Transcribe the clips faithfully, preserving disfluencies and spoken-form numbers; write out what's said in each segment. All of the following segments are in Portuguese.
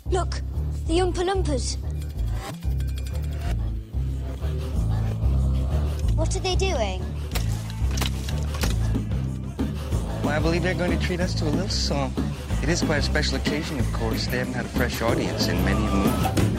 Look, the Oompa Loompas. What are they doing? Well, I believe they're going to treat us to a little song. It is quite a special occasion, of course. They haven't had a fresh audience in many moons.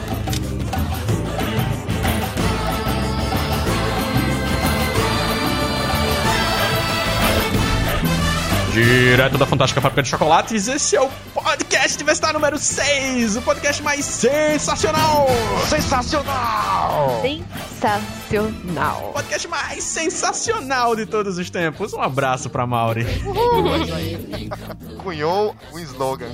Direto da Fantástica Fábrica de Chocolates, esse é o podcast Diversidade número seis, o podcast mais sensacional! Sensacional! Sensacional! O podcast mais sensacional de todos os tempos. Um abraço pra Mauri. Cunhou um slogan.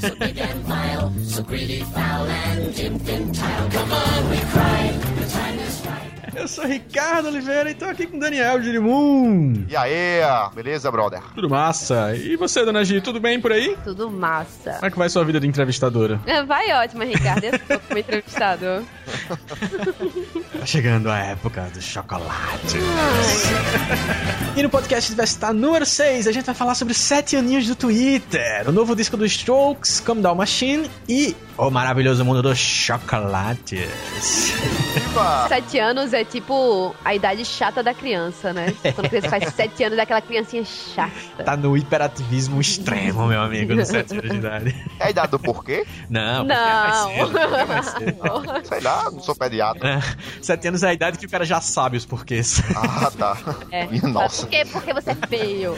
Eu sou Ricardo Oliveira e tô aqui com Daniel Girimum. E aí, beleza, brother? Tudo massa. E você, dona Gi, tudo bem por aí? Tudo massa. Como é que vai sua vida de entrevistadora? Vai ótimo, Ricardo. Eu sou como entrevistador. Tá chegando a época do chocolate. E no podcast Diversidade número seis, a gente vai falar sobre sete aninhos do Twitter, o novo disco dos Strokes, Come Down Machine e o maravilhoso mundo dos chocolates. Sete anos é tipo a idade chata da criança, né? Quando a criança faz sete anos, é aquela criancinha chata. Tá no hiperativismo extremo, meu amigo, nos sete anos de idade. É a idade do porquê? Não, não. É mais cedo, é mais cedo. Sei lá, não sou pediatra. É, sete anos é a idade que o cara já sabe os porquês. Ah, tá. É. Minha nossa. Por quê? Porque você é feio.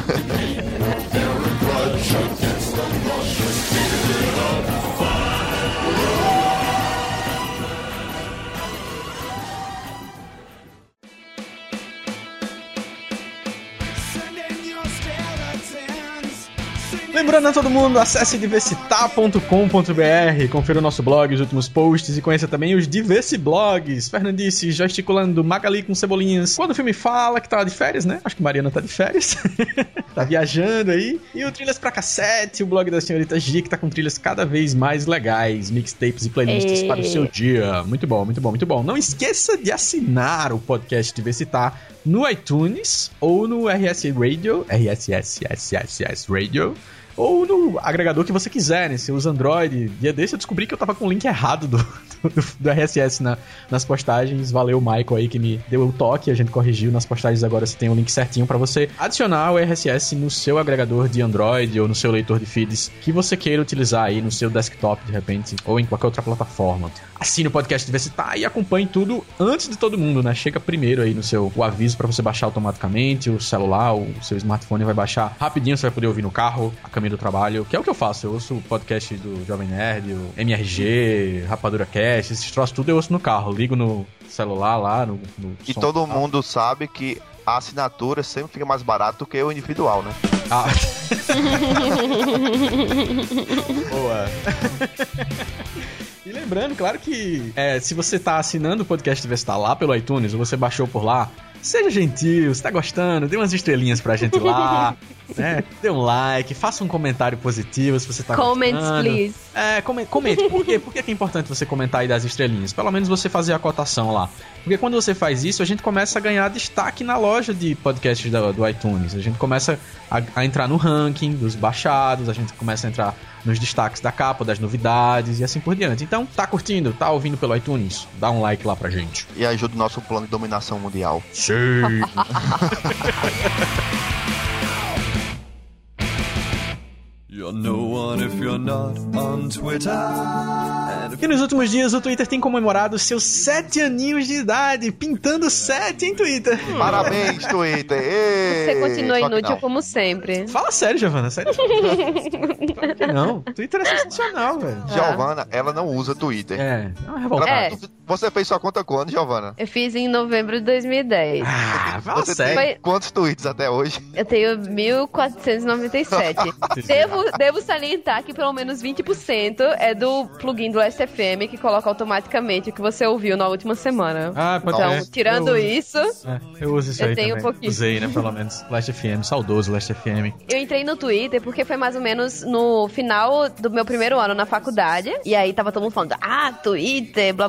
Lembrando a todo mundo, acesse diversitar ponto com ponto b r, confira o nosso blog, os últimos posts e conheça também os Diversiblogs. Fernandice gesticulando, Magali com cebolinhas. Quando o filme fala que tá de férias, né? Acho que Mariana tá de férias. Tá viajando aí. E o Trilhas pra Cassete, o blog da senhorita G, que tá com trilhas cada vez mais legais, mixtapes e playlists e... para o seu dia. Muito bom, muito bom, muito bom. Não esqueça de assinar o podcast Diversitar no iTunes ou no R S Radio, R S S S S S Radio, ou no agregador que você quiser, né? Você usa Android. Dia desse eu descobri que eu tava com o link errado do, do, do R S S na, nas postagens. Valeu o Michael aí que me deu o toque. A gente corrigiu nas postagens agora. Você tem o link certinho pra você adicionar o R S S no seu agregador de Android ou no seu leitor de feeds que você queira utilizar aí no seu desktop, de repente, ou em qualquer outra plataforma. Assine o podcast Diversitar e acompanhe tudo antes de todo mundo, né? Chega primeiro aí no seu o aviso pra você baixar automaticamente. O celular, o seu smartphone vai baixar rapidinho. Você vai poder ouvir no carro, a caminho do trabalho, que é o que eu faço. Eu ouço o podcast do Jovem Nerd, o M R G, Rapadura Cast, esses troços tudo eu ouço no carro. Ligo no celular lá, no, no E som todo mundo sabe que a assinatura sempre fica mais barato do que o individual, né? Ah. Boa. E lembrando, claro que é, se você tá assinando o podcast Diversitar lá pelo iTunes, ou você baixou por lá, seja gentil, se tá gostando, dê umas estrelinhas pra gente lá, né? Dê um like, faça um comentário positivo se você tá Comments, gostando. please. É, com- comente. Por quê? Por que é importante você comentar e dar as estrelinhas? Pelo menos você fazer a cotação lá. Porque quando você faz isso, a gente começa a ganhar destaque na loja de podcasts do, do iTunes. A gente começa a, a entrar no ranking dos baixados, a gente começa a entrar nos destaques da capa, das novidades e assim por diante. Então, tá curtindo? Tá ouvindo pelo iTunes? Dá um like lá pra gente. E ajuda o nosso plano de dominação mundial. Sim! You're no one if you're not on Twitter. E nos últimos dias o Twitter tem comemorado seus sete aninhos de idade, pintando sete em Twitter. Parabéns, Twitter! Ê, Você continua só que inútil não. como sempre. Fala sério, Giovana, sério. Não, Twitter é sensacional, velho. Giovana, ela não usa Twitter. É, é uma revolta. É. Você fez sua conta quando, Giovana? Eu fiz em novembro de dois mil e dez. Ah, fala Você sério. tem Foi- quantos tweets até hoje? Eu tenho mil quatrocentos e noventa e sete. devo, devo salientar que pelo menos vinte por cento é do plugin do Last F M que coloca automaticamente o que você ouviu na última semana. Ah, pode Então, ser. tirando Eu uso. isso, É, eu uso isso Eu aí tenho também. um pouquinho. Usei, né, pelo menos. Last F M, saudoso Last F M. eu entrei no Twitter porque foi mais ou menos no final do meu primeiro ano na faculdade. E aí tava todo mundo falando, ah, Twitter, blá blá blá.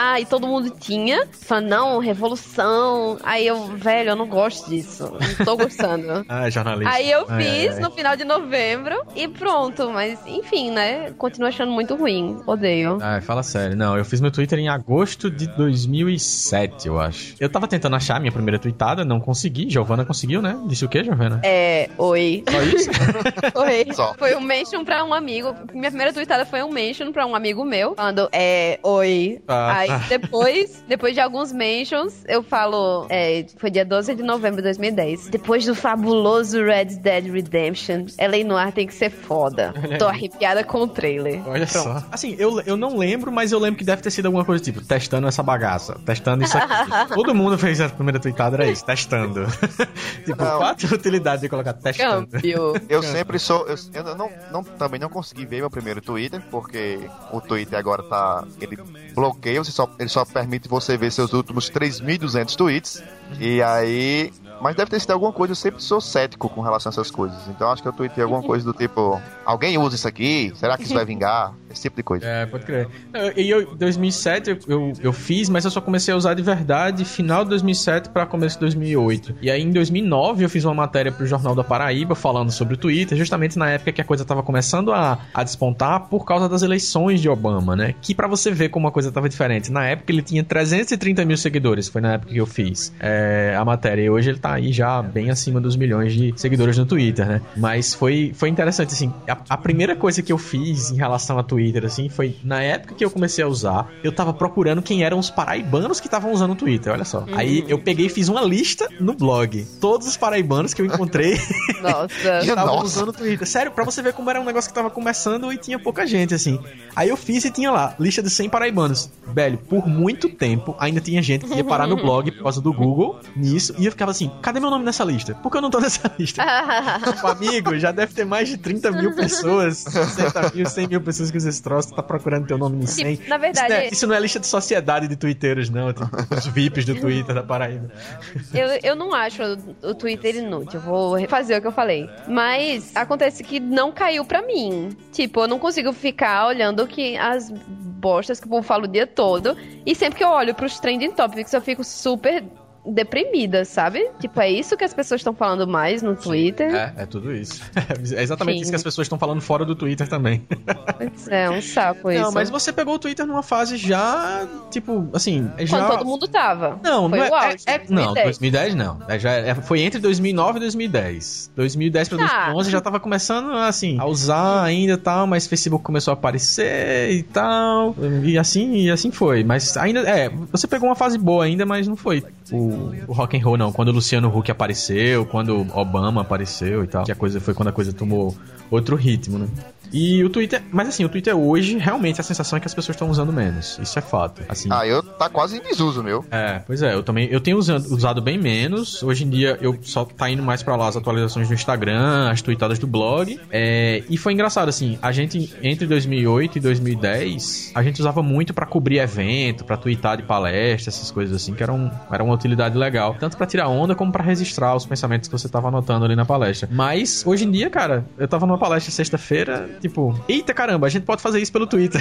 lá e todo mundo tinha. Falando, não, revolução. Aí eu, velho, eu não gosto disso. Não tô gostando. Ah, jornalista. Aí eu ai, fiz ai, ai. no final de novembro e pronto. Mas, enfim, né? Continuo achando muito ruim. Odeio. Ah, fala sério. Não, eu fiz meu Twitter em agosto de dois mil e sete, eu acho. Eu tava tentando achar a minha primeira tweetada, não consegui. Giovana conseguiu, né? Disse o quê, Giovana? É, oi. Só isso? Oi. Só. Foi um mention pra um amigo. Minha primeira tweetada foi um mention pra um amigo meu, falando, é, oi. Ah. Aí depois, depois de alguns mentions, eu falo, é, foi dia doze de novembro de dois mil e dez. Depois do fabuloso Red Dead Redemption, L A Noire tem que ser foda. Tô arrepiada com o trailer. Olha só. Assim, eu, eu não lembro, mas eu lembro que deve ter sido alguma coisa tipo, testando essa bagaça, testando isso aqui. Todo mundo fez a primeira tweetada, era isso, testando. Tipo, Não. qual a utilidade de colocar testando? Câmbio. Eu sempre sou. Eu, eu não, não, também não consegui ver meu primeiro Twitter, porque o Twitter agora tá. Ele bloqueia, você só, ele só permite você ver seus últimos três mil e duzentos tweets. E aí. Mas deve ter sido alguma coisa, eu sempre sou cético com relação a essas coisas. Então acho que eu tuitei alguma coisa do tipo: alguém usa isso aqui? Será que isso vai vingar? Esse tipo de coisa. É, pode crer. E eu, em dois mil e sete, eu, eu, eu fiz, mas eu só comecei a usar de verdade final de dois mil e sete para começo de dois mil e oito. E aí, em dois mil e nove, eu fiz uma matéria pro Jornal da Paraíba falando sobre o Twitter, justamente na época que a coisa tava começando a, a despontar por causa das eleições de Obama, né? Que pra você ver como a coisa tava diferente. Na época, ele tinha trezentos e trinta mil seguidores, foi na época que eu fiz é, a matéria. E hoje ele tá aí já bem acima dos milhões de seguidores no Twitter, né? Mas foi, foi interessante, assim, a, a primeira coisa que eu fiz em relação a Twitter, assim, foi na época que eu comecei a usar, eu tava procurando quem eram os paraibanos que estavam usando o Twitter, olha só. Uhum. Aí eu peguei e fiz uma lista no blog. Todos os paraibanos que eu encontrei estavam usando o Twitter. Sério, pra você ver como era um negócio que tava começando e tinha pouca gente, assim. Aí eu fiz e tinha lá, lista de cem paraibanos. Velho, por muito tempo, ainda tinha gente que ia parar no blog por causa do Google, nisso, e eu ficava assim, cadê meu nome nessa lista? Por que eu não tô nessa lista? O amigo, já deve ter mais de trinta mil pessoas, sessenta mil, cem mil pessoas que usam esse troço, tá procurando teu nome no cem. Na verdade... Isso não, é, isso não é lista de sociedade de twitteiros, não. Tipo, os V I Ps do Twitter da Paraíba. Eu, eu não acho o, o Twitter inútil, vou refazer o que eu falei. Mas acontece que não caiu pra mim. Tipo, eu não consigo ficar olhando que as bostas que o povo fala o dia todo. E sempre que eu olho pros trending topics, eu fico super... deprimida, sabe? Tipo, é isso que as pessoas estão falando mais no Twitter. É, é tudo isso. É exatamente Sim. isso que as pessoas estão falando fora do Twitter também. É um saco isso. Não, mas você pegou o Twitter numa fase já, tipo, assim... Já... Quando todo mundo tava. Não, foi não é, o auge, é, é Não, dois mil e dez não. É, já, é, foi entre dois mil e nove e dois mil e dez. dois mil e dez pra dois mil e onze ah. já tava começando, assim, a usar ainda e tal, mas Facebook começou a aparecer e tal, e assim, e assim foi. Mas ainda, é, você pegou uma fase boa ainda, mas não foi o, o rock and roll, não. Quando o Luciano Huck apareceu, quando Obama apareceu e tal, que a coisa foi quando a coisa tomou outro ritmo, né? E o Twitter, mas assim, o Twitter hoje, realmente a sensação é que as pessoas estão usando menos. Isso é fato. Assim, ah, eu tá quase em desuso, meu. É, pois é, eu também, eu tenho usado, usado bem menos. Hoje em dia eu só tá indo mais pra lá as atualizações do Instagram, as tweetadas do blog. É, e foi engraçado, assim, a gente, entre dois mil e oito e dois mil e dez, a gente usava muito pra cobrir evento, pra tweetar de palestra, essas coisas assim, que eram, era uma utilidade legal. Tanto pra tirar onda, como pra registrar os pensamentos que você tava anotando ali na palestra. Mas, hoje em dia, cara, eu tava numa palestra sexta-feira, tipo, eita caramba, a gente pode fazer isso pelo Twitter.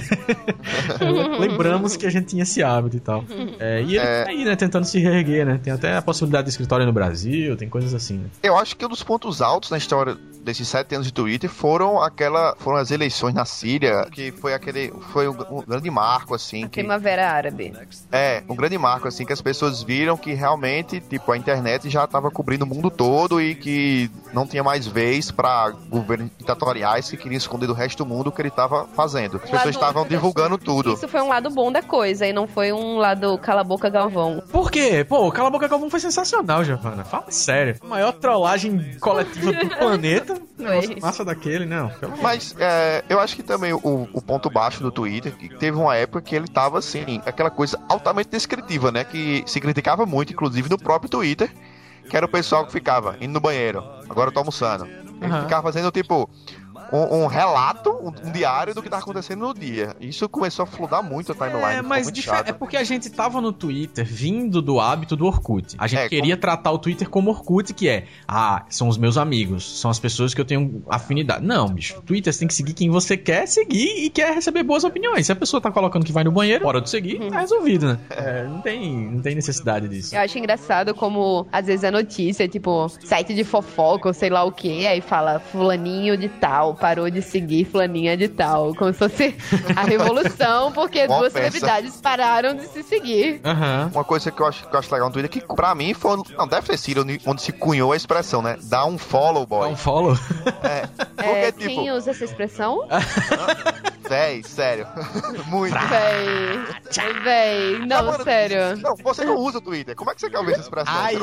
Lembramos que a gente tinha esse hábito e tal. É, e ele é... tá aí, né, tentando se reerguer, né? Tem até a possibilidade de escritório no Brasil, tem coisas assim, né? Eu acho que um dos pontos altos na história desses sete anos de Twitter foram aquela, foram as eleições na Síria, que foi aquele, foi um, um grande marco, assim. A que, Primavera Árabe. É, um grande marco, assim, que as pessoas viram que realmente, tipo, a internet já estava cobrindo o mundo todo e que não tinha mais vez para governos ditatoriais que queriam esconder do resto do mundo o que ele estava fazendo. As pessoas estavam divulgando tudo. Isso foi um lado bom da coisa e não foi um lado cala a boca Galvão. Por quê? Pô, Cala a Boca Galvão foi sensacional, Giovana. Fala sério. A maior trollagem coletiva do planeta. Nossa, massa daquele, não. Mas é, eu acho que também o, o ponto baixo do Twitter, que teve uma época que ele tava assim, aquela coisa altamente descritiva, né? Que se criticava muito, inclusive no próprio Twitter, que era o pessoal que ficava indo no banheiro, agora eu tô almoçando. Ele uhum. ficava fazendo tipo um, um relato, um, um diário do que tava acontecendo no dia. Isso começou a fludar muito a timeline. É, mas muito difer- chato. é porque a gente tava no Twitter vindo do hábito do Orkut. A gente É, queria tratar o Twitter como Orkut, que é, ah, são os meus amigos, são as pessoas que eu tenho afinidade. Não, bicho, Twitter você tem que seguir quem você quer seguir e quer receber boas opiniões. Se a pessoa tá colocando que vai no banheiro, hora de seguir, tá resolvido, né? É, não tem, não tem necessidade disso. Eu acho engraçado como, às vezes, a notícia, tipo, site de fofoca ou sei lá o que, aí fala fulaninho de tal, parou de seguir fulaninha de tal. Como se fosse a revolução, porque Uma duas ofensa. celebridades pararam de se seguir. Aham. Uma coisa que eu acho, que eu acho legal no Twitter, que pra mim foi, não, deve ter sido onde, onde se cunhou a expressão, né? Dá um follow, Dá boy. um follow? É, porque, É, tipo, quem usa essa expressão? véi, sério, muito. Véi, véi, não, Agora, sério. Não, você não usa o Twitter, como é que você quer ouvir essa expressão? Ai!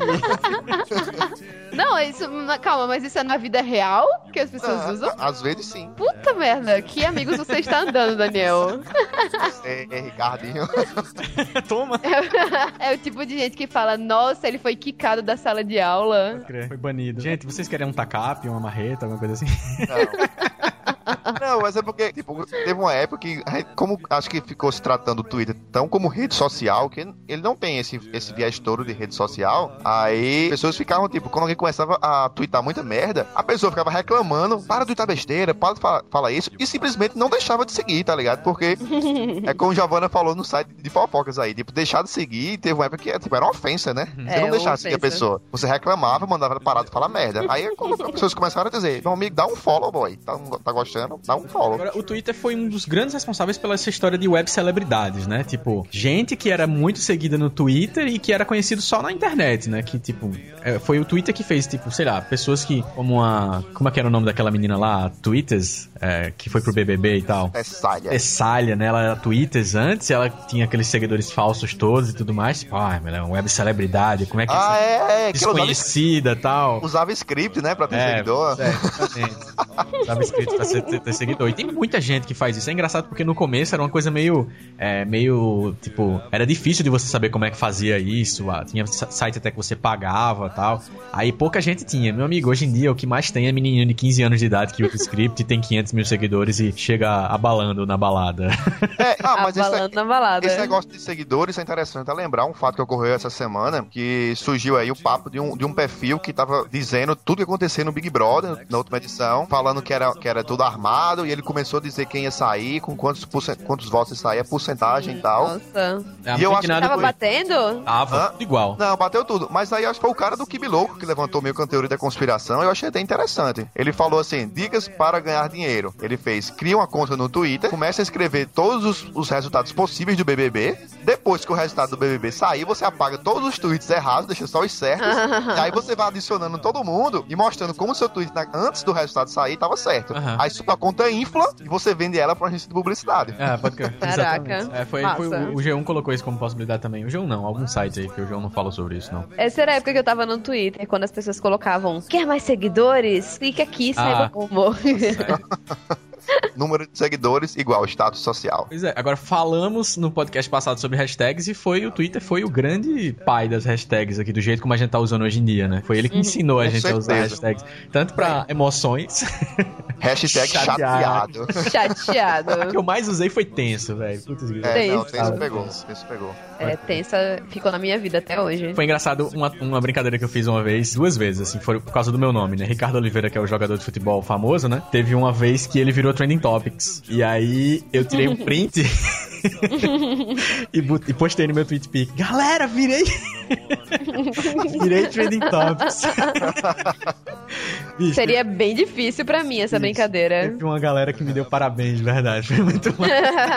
Não, isso, calma, mas isso é na vida real que as pessoas Ah, usam? às vezes sim. Puta merda, que amigos você está andando, Daniel? É, é Ricardinho. Toma! É o tipo de gente que fala, nossa, ele foi quicado da sala de aula. Foi banido. Gente, vocês querem um tacape, uma marreta, alguma coisa assim? Não, mas é porque, tipo, teve uma época que, como acho que ficou se tratando o Twitter tão como rede social, que ele não tem esse, esse viés todo de rede social, aí pessoas ficavam, tipo, quando alguém começava a twittar muita merda, a pessoa ficava reclamando, para de twittar besteira, para de falar, falar isso, e simplesmente não deixava de seguir, tá ligado? Porque é como Giovanna falou no site de fofocas aí, tipo, deixar de seguir, teve uma época que tipo, era uma ofensa, né? Você É, não deixava uma de seguir a ofensa. pessoa. Você reclamava, mandava ela parar de falar merda. Aí quando as pessoas começaram a dizer, meu amigo, dá um follow, boy, tá, tá gostando? Dá um follow. Agora, o Twitter foi um dos grandes responsáveis pela essa história de web celebridades, né? Tipo, gente que era muito seguida no Twitter e que era conhecido só na internet, né? Que, tipo, é, foi o Twitter que fez, tipo, sei lá, pessoas que, como a... Como é que era o nome daquela menina lá? Twitters, é, que foi pro B B B e tal. É salha. Tessália, né? Ela era Twitters antes, ela tinha aqueles seguidores falsos todos e tudo mais. Tipo, ah, ela é uma web celebridade, como é que Ah, é essa é, é. Que ela usava, desconhecida e tal. usava script, né, pra ter É, seguidor. é, exatamente. Tava escrito pra ser, ter, ter seguidor. E tem muita gente que faz isso. É engraçado porque no começo era uma coisa meio, é, meio, tipo, era difícil de você saber como é que fazia isso. Ah, tinha site até que você pagava e tal. Aí pouca gente tinha. Meu amigo, hoje em dia o que mais tem é menininho de quinze anos de idade que usa script e tem quinhentos mil seguidores e chega abalando na balada. É, ah, mas esse, Abalando na balada. esse negócio de seguidores é interessante. É lembrar um fato que ocorreu essa semana, que surgiu aí o papo de um, de um perfil que tava dizendo tudo que acontecia no Big Brother, na última edição, falando que era, que era tudo armado, e ele começou a dizer quem ia sair, com quantos, porcent- quantos votos ia sair, a porcentagem e tal. Nossa. E eu acho que Tava foi... batendo? Tava, Hã? tudo igual. Não, bateu tudo. Mas aí acho que foi o cara do Kibi Louco que levantou meio que a teoria da conspiração. Eu achei até interessante. Ele falou assim: dicas para ganhar dinheiro. Ele fez: cria uma conta no Twitter, começa a escrever todos os, os resultados possíveis do B B B. Depois que o resultado do B B B sair, você apaga todos os tweets errados, deixa só os certos. E aí você vai adicionando todo mundo e mostrando como o seu tweet na- antes do resultado sair tava certo. Aham. Aí sua conta infla e você vende ela pra agência de publicidade. É, pode crer. Caraca. Exatamente. É, foi, Massa. foi o, o G um colocou isso como possibilidade também. O G um não, algum site aí, que o G um não falou sobre isso, não. Essa era a época que eu tava no Twitter, quando as pessoas colocavam, quer mais seguidores? Clique aqui e saiba Ah. como. Número de seguidores igual status social. Pois é, agora falamos no podcast passado sobre hashtags e foi o Twitter foi o grande pai das hashtags aqui, do jeito como a gente tá usando hoje em dia, né? Foi ele que ensinou a Com gente a usar certeza. hashtags, tanto pra emoções. Hashtag Chateado. chateado. Chateado. A que eu mais usei foi tenso, velho. Putz, grilo. É, não, Tenso. tenso pegou. Tenso pegou. É, tensa, ficou na minha vida até hoje. Foi engraçado uma, uma brincadeira que eu fiz uma vez, duas vezes, assim, foi por causa do meu nome, né? Ricardo Oliveira, que é o jogador de futebol famoso, né? Teve uma vez que ele virou Trending Topics. E aí eu tirei um print e, bot- e postei no meu TweetPic. Galera, virei! virei Trending Topics. Bicho, Seria bem difícil pra mim essa Isso. brincadeira. teve uma galera que me deu parabéns, de verdade. Foi muito mal.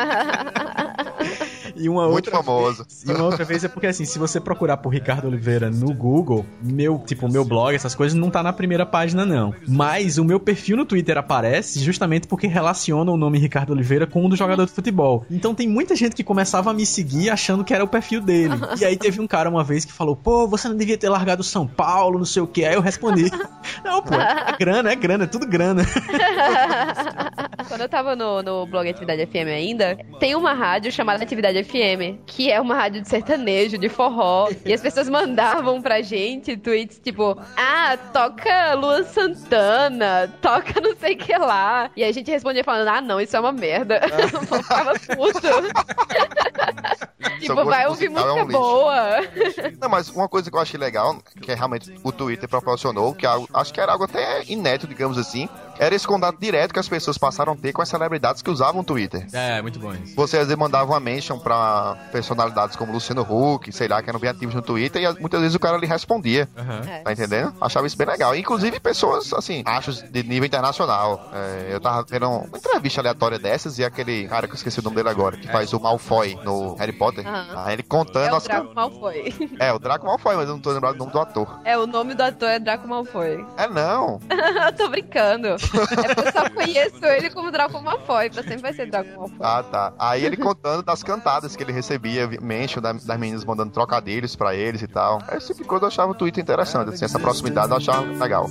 E uma Muito outra famoso. vez, e uma outra vez é porque, assim, se você procurar por Ricardo Oliveira no Google, meu, tipo, meu blog, essas coisas, não tá na primeira página, não. Mas o meu perfil no Twitter aparece justamente porque relaciona o nome Ricardo Oliveira com o do jogador de futebol. Então tem muita gente que começava a me seguir achando que era o perfil dele. E aí teve um cara uma vez que falou, pô, você não devia ter largado São Paulo, não sei o que. Aí eu respondi, não, pô, é grana, é grana, é tudo grana. Quando eu tava no, no blog Atividade F M ainda, tem uma rádio chamada Atividade F M, que é uma rádio de sertanejo, de forró, e as pessoas mandavam pra gente tweets tipo, ah, toca Luan Santana, toca não sei o que lá. E a gente respondia falando, ah, não, isso é uma merda. Eu ficava puto. Tipo, vai ouvir música é um boa. Não, mas uma coisa que eu achei legal, que é realmente o Twitter proporcionou, que é algo, acho que era algo até inédito, digamos assim, era esse contato direto que as pessoas passaram a ter com as celebridades que usavam o Twitter. É, muito bom isso. Você às vezes mandava uma mention pra personalidades como Luciano Huck, sei lá, que eram bem ativos no Twitter, e muitas vezes o cara lhe respondia. Uhum. Tá entendendo? Achava isso bem legal. Inclusive pessoas, assim, acho de nível internacional. É, eu tava vendo uma entrevista aleatória dessas e aquele cara que eu esqueci o nome dele agora, que faz o Malfoy no Harry Potter. Uhum. Aí ele contando... É o as... Draco Malfoy. É, o Draco Malfoy, mas eu não tô lembrado do nome do ator. É, o nome do ator é Draco Malfoy. É, não. Eu tô brincando. É porque eu só conheço ele como Draco Malfoy, pra sempre vai ser Draco Malfoy. Ah, tá. Aí ele contando das cantadas que ele recebia, mention das meninas mandando trocadilhos pra eles e tal. Esse tipo de coisa eu achava o Twitter interessante, assim, essa proximidade eu achava legal.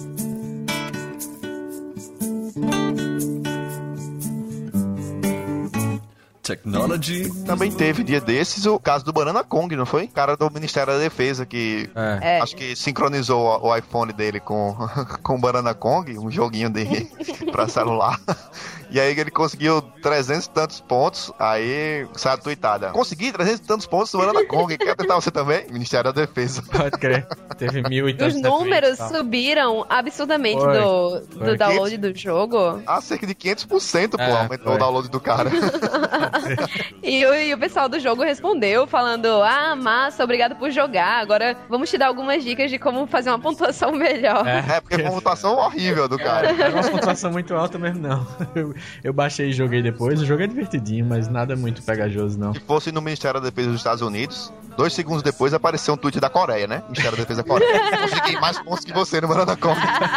Technology. Também teve, dia desses, o caso do Banana Kong, não foi? O cara do Ministério da Defesa que é. É. acho que sincronizou o iPhone dele com, com o Banana Kong, um joguinho de, pra celular. E aí ele conseguiu trezentos e tantos pontos, aí saiu a tweetada. Consegui trezentos e tantos pontos do Banana Kong. Quer tentar você também? Ministério da Defesa. Pode crer. Teve mil e tantos. Os números subiram absurdamente Foi. do, do Foi. download do jogo. Ah, cerca de quinhentos por cento, pô, É, aumentou foi. o download do cara. E o, e o pessoal do jogo respondeu falando, ah, massa, obrigado por jogar. Agora vamos te dar algumas dicas de como fazer uma pontuação melhor. É, porque foi uma pontuação horrível do cara. Não é uma pontuação muito alta mesmo, não. Eu, eu baixei e joguei depois. O jogo é divertidinho, mas nada muito pegajoso, não. Se fosse no Ministério da Defesa dos Estados Unidos, dois segundos depois apareceu um tweet da Coreia, né? Ministério da Defesa da Coreia. Consegui mais pontos que você no Banana Kong.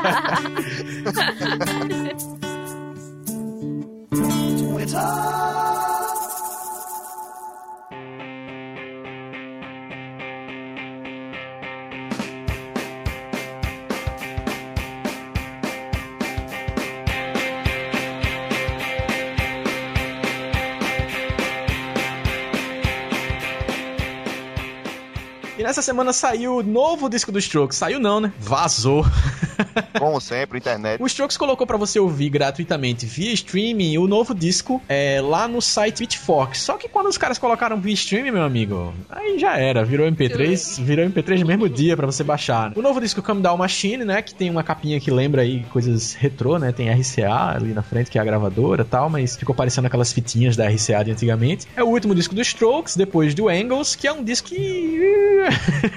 E nessa semana saiu o novo disco do Strokes. Saiu não, né? Vazou. Como sempre, internet. O Strokes colocou pra você ouvir gratuitamente via streaming o novo disco é, lá no site Pitchfork. Só que quando os caras colocaram via streaming, meu amigo, aí já era. Virou M P três, virou M P três no mesmo dia pra você baixar. O novo disco Come Down Machine, né? Que tem uma capinha que lembra aí coisas retrô, né? Tem R C A ali na frente, que é a gravadora e tal, mas ficou parecendo aquelas fitinhas da R C A de antigamente. É o último disco do Strokes, depois do Angles, que é um disco que...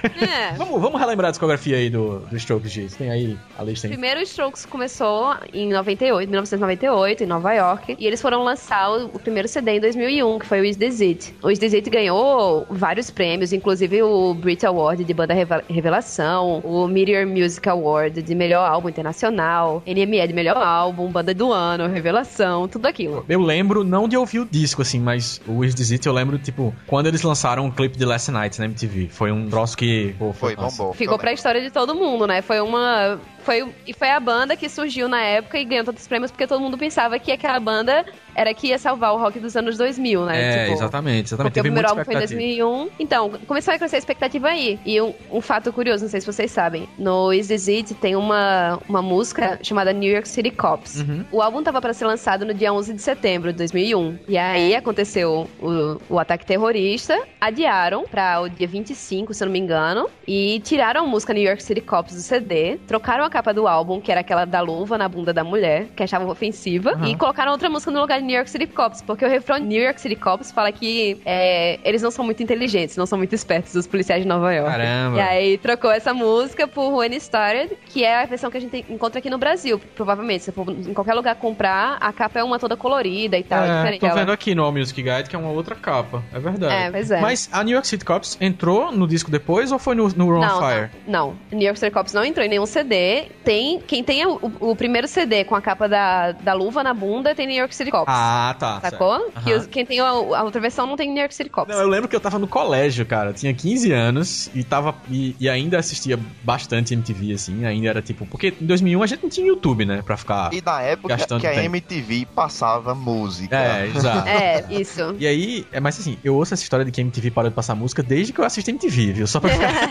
É. vamos, vamos relembrar a discografia aí do, do Strokes, G. Tem aí a lista aí. Primeiro, o Strokes começou em noventa e oito, mil novecentos e noventa e oito, em Nova York, e eles foram lançar o, o primeiro C D em dois mil e um, que foi o Is This It. O Is This It ganhou vários prêmios, inclusive o Brit Award de Banda Reva- Revelação, o Meteor Music Award de Melhor Álbum Internacional, N M E de Melhor Álbum, Banda do Ano, Revelação, tudo aquilo. Eu lembro, não de ouvir o disco, assim, mas o Is This It eu lembro, tipo, quando eles lançaram um clipe de Last Night na M T V. Foi um troço que... Pô, Foi, nossa. bombou. Ficou pra história de todo mundo, né? Foi uma... Foi, e foi a banda que surgiu na época e ganhou todos os prêmios porque todo mundo pensava que aquela banda era que ia salvar o rock dos anos dois mil, né? É, tipo, exatamente, exatamente. Porque Teve o primeiro muita álbum foi em dois mil e um. Então, começou a crescer a expectativa aí. E um, um fato curioso, não sei se vocês sabem. No Is This It tem uma, uma música chamada New York City Cops. Uhum. O álbum tava pra ser lançado no dia onze de setembro de dois mil e um. E aí aconteceu o, o ataque terrorista. Adiaram pra o dia vinte e cinco, se eu não me engano. E tiraram a música New York City Cops do C D. Trocaram a capa do álbum, que era aquela da luva na bunda da mulher, que achavam ofensiva. Uhum. E colocaram outra música no lugar de New York City Cops. Porque o refrão New York City Cops fala que é, eles não são muito inteligentes, não são muito espertos, os policiais de Nova York. Caramba. E aí trocou essa música por When It Started, que é a versão que a gente encontra aqui no Brasil, provavelmente. Se for em qualquer lugar comprar, a capa é uma toda colorida e tal. É, diferente. tô Ela- vendo aqui no All Music Guide que é uma outra capa. É verdade. É, pois é. Mas a New York City Cops entrou no disco depois ou foi no, no Ron Não, Fire? não, não. New York City Cops não entrou em nenhum C D. Tem, quem tem o, o primeiro C D com a capa da, da luva na bunda tem New York City Cops. Ah, tá. Sacou? Certo. Que Aham. os- quem tem a, a outra versão não tem New York City Cops. Não, eu lembro que eu tava no colégio, cara. Tinha quinze anos e tava. E, e ainda assistia bastante M T V, assim. Ainda era tipo. Porque em dois mil e um a gente não tinha YouTube, né? Pra ficar. E na época Gastando que a tempo. M T V passava música. É, exato. É, isso. E aí, é mais assim, eu ouço essa história de que a M T V parou de passar música desde que eu assisto M T V, viu? Só pra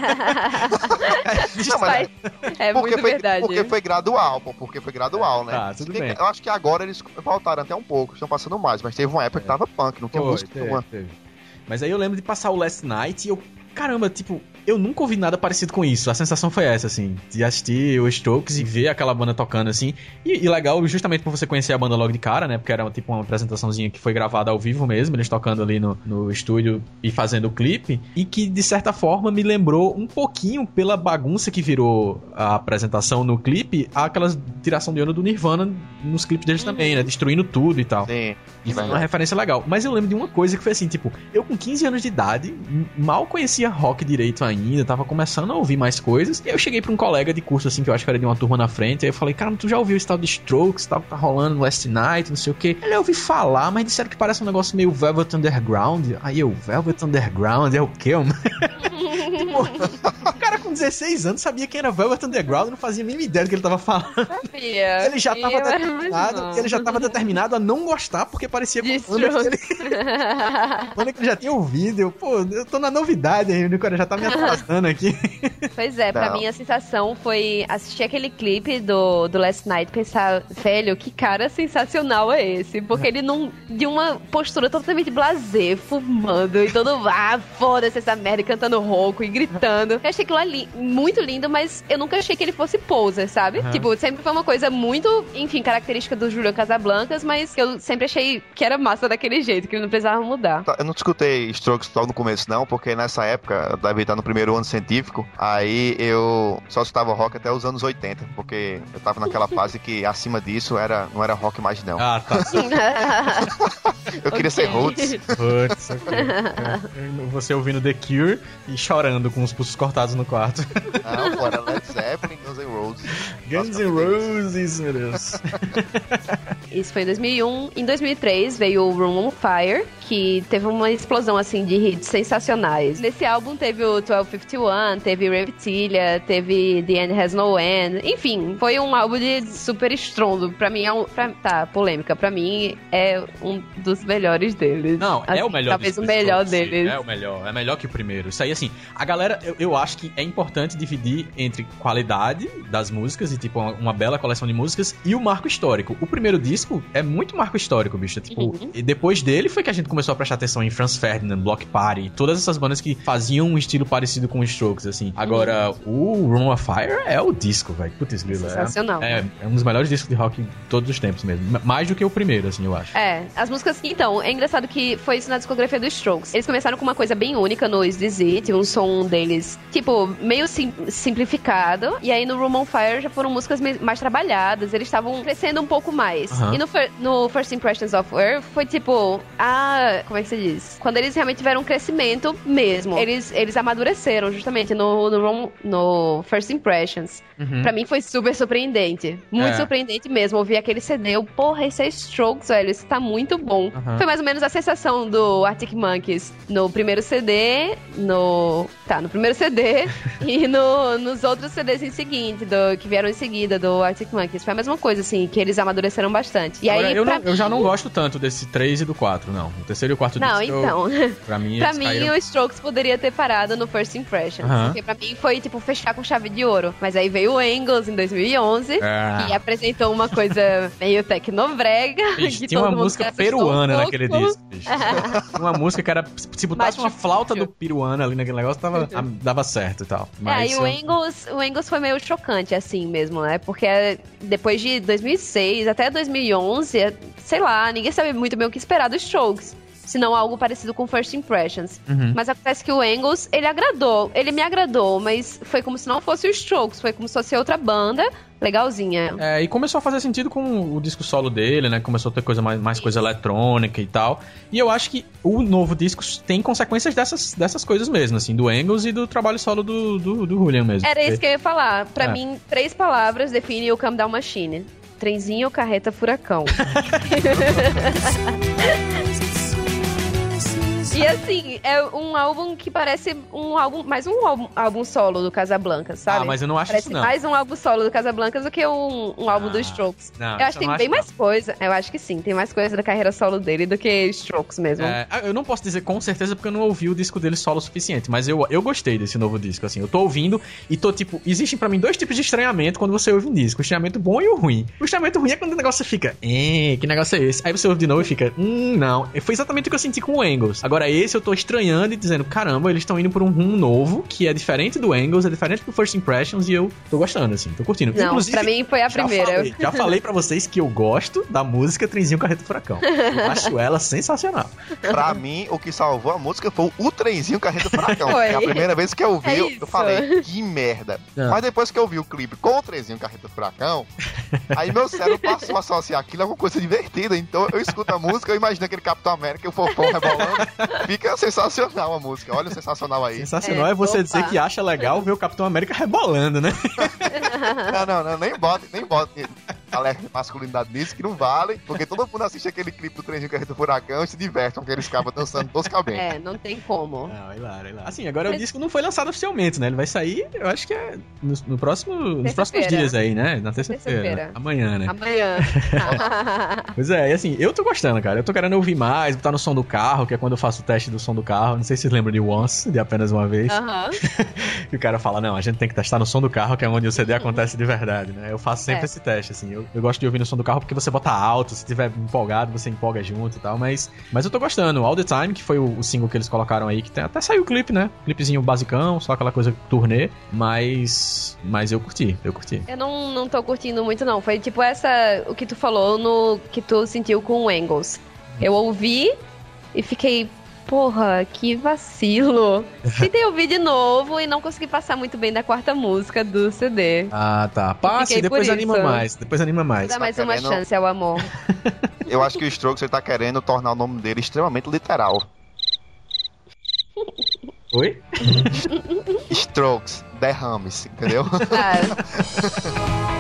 Não, mas É porque muito foi, verdade. Porque foi gradual, pô, porque foi gradual, né? Tá, tudo Se bem bem. que Eu acho que agora eles voltaram até um pouco, estão passando mais, mas teve uma época que tava punk, não tinha Foi, música teve, nenhuma. teve. Mas aí eu lembro de passar o Last Night e eu, caramba, tipo, eu nunca ouvi nada parecido com isso. A sensação foi essa, assim, de assistir os Strokes e ver aquela banda tocando, assim. E, e legal, justamente por você conhecer a banda logo de cara, né? Porque era tipo uma apresentaçãozinha que foi gravada ao vivo mesmo, eles tocando ali no, no estúdio e fazendo o clipe. E que, de certa forma, me lembrou um pouquinho pela bagunça que virou a apresentação no clipe, aquelas tiração de onda do Nirvana nos clipes deles também, né? Destruindo tudo e tal. Sim, E foi uma verdade. referência legal. Mas eu lembro de uma coisa que foi assim, tipo, eu com quinze anos de idade, m- mal conhecia rock direito ainda, tava começando a ouvir mais coisas. E aí eu cheguei pra um colega de curso, assim, que eu acho que era de uma turma na frente, aí eu falei, cara, tu já ouviu esse tal de Strokes, tal, que tá rolando no Last Night, não sei o quê. Ele, eu ouvi falar, mas disseram que parece um negócio meio Velvet Underground. Aí eu, Velvet Underground é o quê, mano? Tipo, o cara com dezesseis anos sabia quem era Velvet Underground, não fazia a mínima ideia do que ele tava falando. Sabia. Ele já tava Eu era determinado, muito ele já tava determinado a não gostar, porque parecia com De banda que ele, Strokes. banda que ele já tinha ouvido. Eu, pô, eu tô na novidade aí, o cara já tá me atrasando aqui. Pois é, pra Não. mim a sensação foi assistir aquele clipe do, do Last Night e pensar, velho, que cara sensacional é esse? Porque ele não. De uma postura totalmente blasé, fumando e todo. Ah, foda-se essa merda, cantando rouco e gritando. Eu achei aquilo ali muito lindo, mas eu nunca achei que ele fosse poser, sabe? Uhum. Tipo, sempre foi uma coisa muito, enfim, característica do Julian Casablancas, mas que eu sempre achei que era massa daquele jeito, que ele não precisava mudar. Tá, Eu não escutei Strokes logo no começo, não, porque nessa época, eu devia estar no primeiro ano científico, aí eu só escutava rock até os anos oitenta, porque eu tava naquela fase que acima disso era, não era rock mais, não. Ah, tá. eu queria ser roots. Putz, ok. É, Você ouvindo The Cure e chorando com os pulsos cortados no quarto. Não, pô, era Led Zeppelin, Guns N' Roses. Guns N' Roses, meu Deus. Isso foi em dois mil e um. Em dois mil e três veio o Room on Fire, que teve uma explosão assim de hits sensacionais. Nesse álbum teve o doze cinquenta e um, teve Reptilia, teve The End Has No End. Enfim, foi um álbum de super estrondo. Pra mim é um. Pra, tá, polêmica. Pra mim é um dos melhores deles. Não, é Assim, o melhor. Talvez o dos melhor Strokes, deles. É o melhor, é melhor que o primeiro. Isso aí, assim, a galera, eu, eu acho que é importante dividir entre qualidade das músicas e, tipo, uma, uma bela coleção de músicas e o marco histórico. O primeiro disco é muito marco histórico, bicho. É, tipo, Uhum. e depois dele foi que a gente começou a prestar atenção em Franz Ferdinand, Block Party, todas essas bandas que faziam um estilo parecido com os Strokes, assim. Agora, o Room on Fire é o disco, velho. Putz, grilo. Sensacional. É, é um dos melhores discos de rock de todos os tempos mesmo. M- Mais do que o primeiro, assim, eu acho. É, as músicas. Então, é engraçado que foi isso na discografia dos Strokes. Eles começaram com uma coisa bem única no Is This It, um som deles, tipo, meio sim- simplificado. E aí no Room on Fire já foram músicas me- mais trabalhadas. Eles estavam crescendo um pouco mais. Aham. E no, fir- no First Impressions of Earth foi tipo, a. Como é que se diz? Quando eles realmente tiveram um crescimento mesmo. Eles, eles amadureceram justamente no, no, Room- no First Impressions. Uhum. Pra mim foi super surpreendente. Muito É. surpreendente mesmo. Ouvir aquele C D, eu, porra, esse é Strokes, velho. Isso tá muito bom. Uhum. Foi mais ou menos a sensação do Arctic Monkeys no primeiro C D, no. Tá, no primeiro C D e no, nos outros C Ds em seguinte, do, que vieram em seguida do Arctic Monkeys. Foi a mesma coisa, assim, que eles amadureceram bastante. E Agora, aí, eu, pra não- eu mim- já não gosto tanto desse três e do quatro, não. O terceiro e o quarto Não, disco, eu- então. pra mim, Pra eles mim, caíram- o Strokes poderia ter parado no First Impression. Aham. Porque pra mim foi, tipo, fechar com chave de ouro. Mas aí veio o Angles em dois mil e onze, Ah. que apresentou uma coisa meio tecnobrega. Bicho, que tinha uma todo mundo música se assustou peruana um naquele pouco. disco, bicho. Uma música que era. Se botasse uma Machu flauta Picchu. do peruano ali naquele negócio, tava, a- dava certo e tal. É, Mas e o eu- Angles, o Angles foi meio chocante, assim mesmo, né? Porque depois de dois mil e seis até dois mil e onze, sei lá, ninguém sabe muito bem o que esperar dos Strokes. Se não algo parecido com First Impressions. Uhum. Mas acontece que o Angles, ele agradou. Ele me agradou, mas foi como se não fosse os Strokes. Foi como se fosse outra banda legalzinha. É, e começou a fazer sentido com o disco solo dele, né? Começou a ter coisa mais, mais coisa eletrônica e tal. E eu acho que o novo disco tem consequências dessas, dessas coisas mesmo, assim, do Angles e do trabalho solo do, do, do Julian mesmo. Era isso Porque- que eu ia falar. Pra É. mim, três palavras definem o Calm Down Machine. Trenzinho, Carreta, Furacão. E assim, é um álbum que parece um álbum, mais um álbum, álbum solo do Casablancas, sabe? Ah, mas eu não acho parece isso não. mais um álbum solo do Casablancas do que um, um álbum Ah, do Strokes. não, eu isso acho que eu tem não bem acho, mais coisa. Eu acho que sim, tem mais coisa da carreira solo dele do que Strokes mesmo. É, eu não posso dizer com certeza porque eu não ouvi o disco dele solo o suficiente, mas eu, eu gostei desse novo disco, assim. Eu tô ouvindo e tô, tipo... Existem pra mim dois tipos de estranhamento quando você ouve um disco. O estranhamento bom e o ruim. O estranhamento ruim é quando o negócio fica... Eh, que negócio é esse? Aí você ouve de novo e fica... Hum, não. Foi exatamente o que eu senti com o Angles. Agora esse eu tô estranhando e dizendo... Caramba, eles estão indo por um rumo novo, que é diferente do Angles, é diferente do First Impressions, e eu tô gostando, assim, tô curtindo. Não, Inclusive, pra mim foi a já primeira. Falei, já falei pra vocês que eu gosto da música Trenzinho Carreta Furacão. Eu acho ela sensacional. Pra mim, o que salvou a música foi o Trenzinho Carreta Furacão. Foi. É a primeira vez que eu vi, É eu, isso. eu falei, que merda. Ah. Mas depois que eu vi o clipe com o Trenzinho Carreta Furacão, aí meu cérebro passou a associar aquilo a uma coisa divertida. Então eu escuto a música, eu imagino aquele Capitão América, o fofão rebolando. Fica sensacional a música. Olha o sensacional aí. Sensacional é, É, você opa. dizer que acha legal ver o Capitão América rebolando, né? Não, não, não, nem bota, nem bota alerta de masculinidade nisso, que não vale, porque todo mundo assiste aquele clipe do Trenzinho Carreta Furacão e se diverte com aqueles cabos dançando toscamente. É, não tem como. Não, é lá, é lá. Assim, agora Mas- o disco não foi lançado oficialmente, né? Ele vai sair, eu acho que é no, no próximo, nos próximos Terça-feira. dias aí, né? Na terça-feira. Terça-feira. Amanhã, né? Amanhã. Pois é, e assim, eu tô gostando, cara. Eu tô querendo ouvir mais, botar no som do carro, que é quando eu faço o teste do som do carro. Não sei se vocês lembram de Once, de apenas uma vez. Aham. E o cara fala, não, a gente tem que testar no som do carro, que é onde o C D acontece de verdade, né? Eu faço sempre É. esse teste, assim. Eu, eu gosto de ouvir no som do carro porque você bota alto, se tiver empolgado, você empolga junto e tal, mas, mas eu tô gostando. All the Time, que foi o, o single que eles colocaram aí, que tem, até saiu o clipe, né? Clipezinho basicão, só aquela coisa turnê, mas, mas eu curti, eu curti. Eu não, não tô curtindo muito, não. Foi tipo essa, o que tu falou no que tu sentiu com o Angles. Eu ouvi e fiquei, porra, que vacilo. Tentei ouvir de novo e não consegui passar muito bem da quarta música do C D. Ah, tá. Passe fiquei e depois por anima isso. mais, depois anima mais. Dá mais tá uma querendo- chance ao amor. Eu acho que o Strokes ele tá querendo tornar o nome dele extremamente literal. Oi? Strokes, derrames, entendeu? Ah,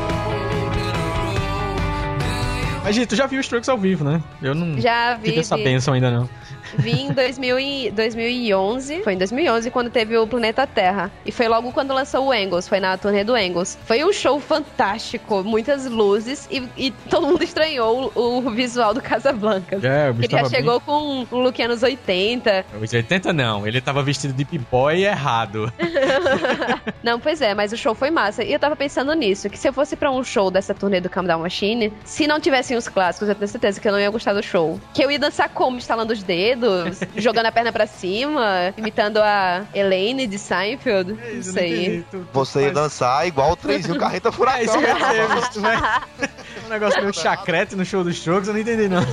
Mas, gente, tu já viu o Strokes ao vivo, né? Eu não já tive vi, essa vi, bênção ainda, não. vi em dois mil e, dois mil e onze. Foi em dois mil e onze quando teve o Planeta Terra. E foi logo quando lançou o Angles. Foi na turnê do Angles. Foi um show fantástico. Muitas luzes. E, e todo mundo estranhou o, o visual do Casablanca. É, o bicho Ele já tava bem- chegou com um look anos oitenta. Os oitenta não, ele tava vestido de p-boy errado. Não, pois é, mas o show foi massa. E eu tava pensando nisso, que se eu fosse pra um show dessa turnê do Calm Down Machine, se não tivessem os clássicos, eu tenho certeza que eu não ia gostar do show. Que eu ia dançar como? Estalando os dedos, jogando a perna pra cima, imitando a Elaine de Seinfeld. Não sei. Você ia dançar igual o Trenzinho Carreta É, Furacão. isso que eu ia dizer, bicho, tu vai- um negócio meio chacrete no show dos Strokes, eu não entendi, não.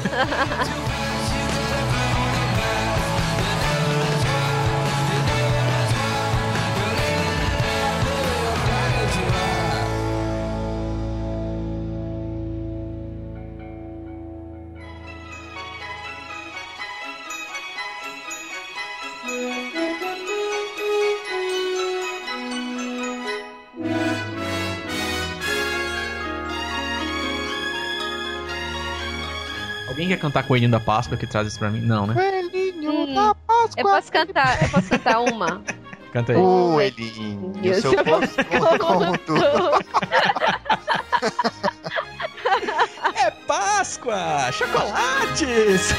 Alguém quer cantar Coelhinho da Páscoa que traz isso pra mim? Não, né? Coelhinho da Páscoa. Eu posso cantar, eu posso cantar uma. Canta aí. Coelhinho, Meu se eu fosse como tu. É Páscoa! Chocolates!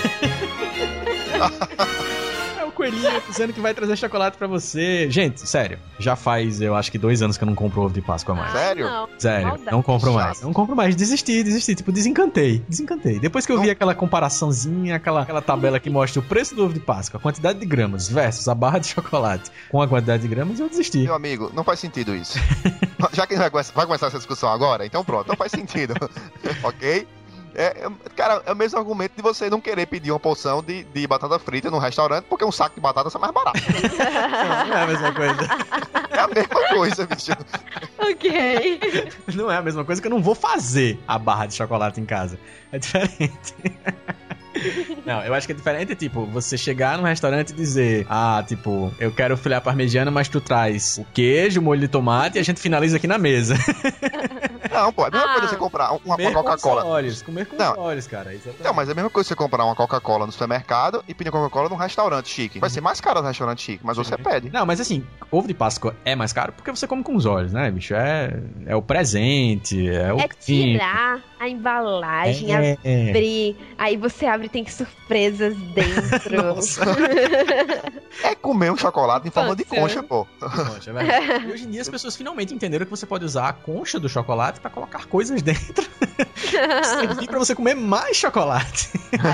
É o coelhinho dizendo que vai trazer chocolate pra você. Gente, sério, já faz, eu acho que dois anos que eu não compro ovo de Páscoa mais. Sério? Não. Sério, Maldade. não compro Chato. mais. Não compro mais. Desisti, desisti. Tipo, desencantei. Desencantei. Depois que eu vi aquela comparaçãozinha, aquela, aquela tabela que mostra o preço do ovo de Páscoa, a quantidade de gramas versus a barra de chocolate com a quantidade de gramas, eu desisti. Meu amigo, não faz sentido isso. Já que vai começar, vai começar essa discussão agora, então pronto, não faz sentido. Ok? É, é- cara, é o mesmo argumento de você não querer pedir uma porção de, de batata frita num restaurante porque um saco de batata é mais barato. Não é a mesma coisa. É a mesma coisa, bicho. Ok. Não é a mesma coisa que eu não vou fazer a barra de chocolate em casa. É diferente. Não, eu acho que é diferente, tipo, você chegar num restaurante e dizer, ah, tipo, eu quero filé parmegiana, mas tu traz o queijo, o molho de tomate e a gente finaliza aqui na mesa. Não, pô, é a mesma Ah. coisa você comprar uma, uma Comer com Coca-Cola. os olhos, comer com Não. os olhos, cara. Exatamente. Não, mas é a mesma coisa você comprar uma Coca-Cola no supermercado e pedir Coca-Cola num restaurante chique. Vai ser mais caro no restaurante chique, mas você pede. Não, mas assim, ovo de Páscoa é mais caro porque você come com os olhos, né, bicho? É, é o presente, é o... É tirar a embalagem, É, é. abrir, aí você abre e tem surpresas dentro. Nossa. É comer um chocolate em forma de Infância. concha, pô. Poxa, é verdade. E hoje em dia as pessoas finalmente entenderam que você pode usar a concha do chocolate pra colocar coisas dentro. Servir pra você comer mais chocolate.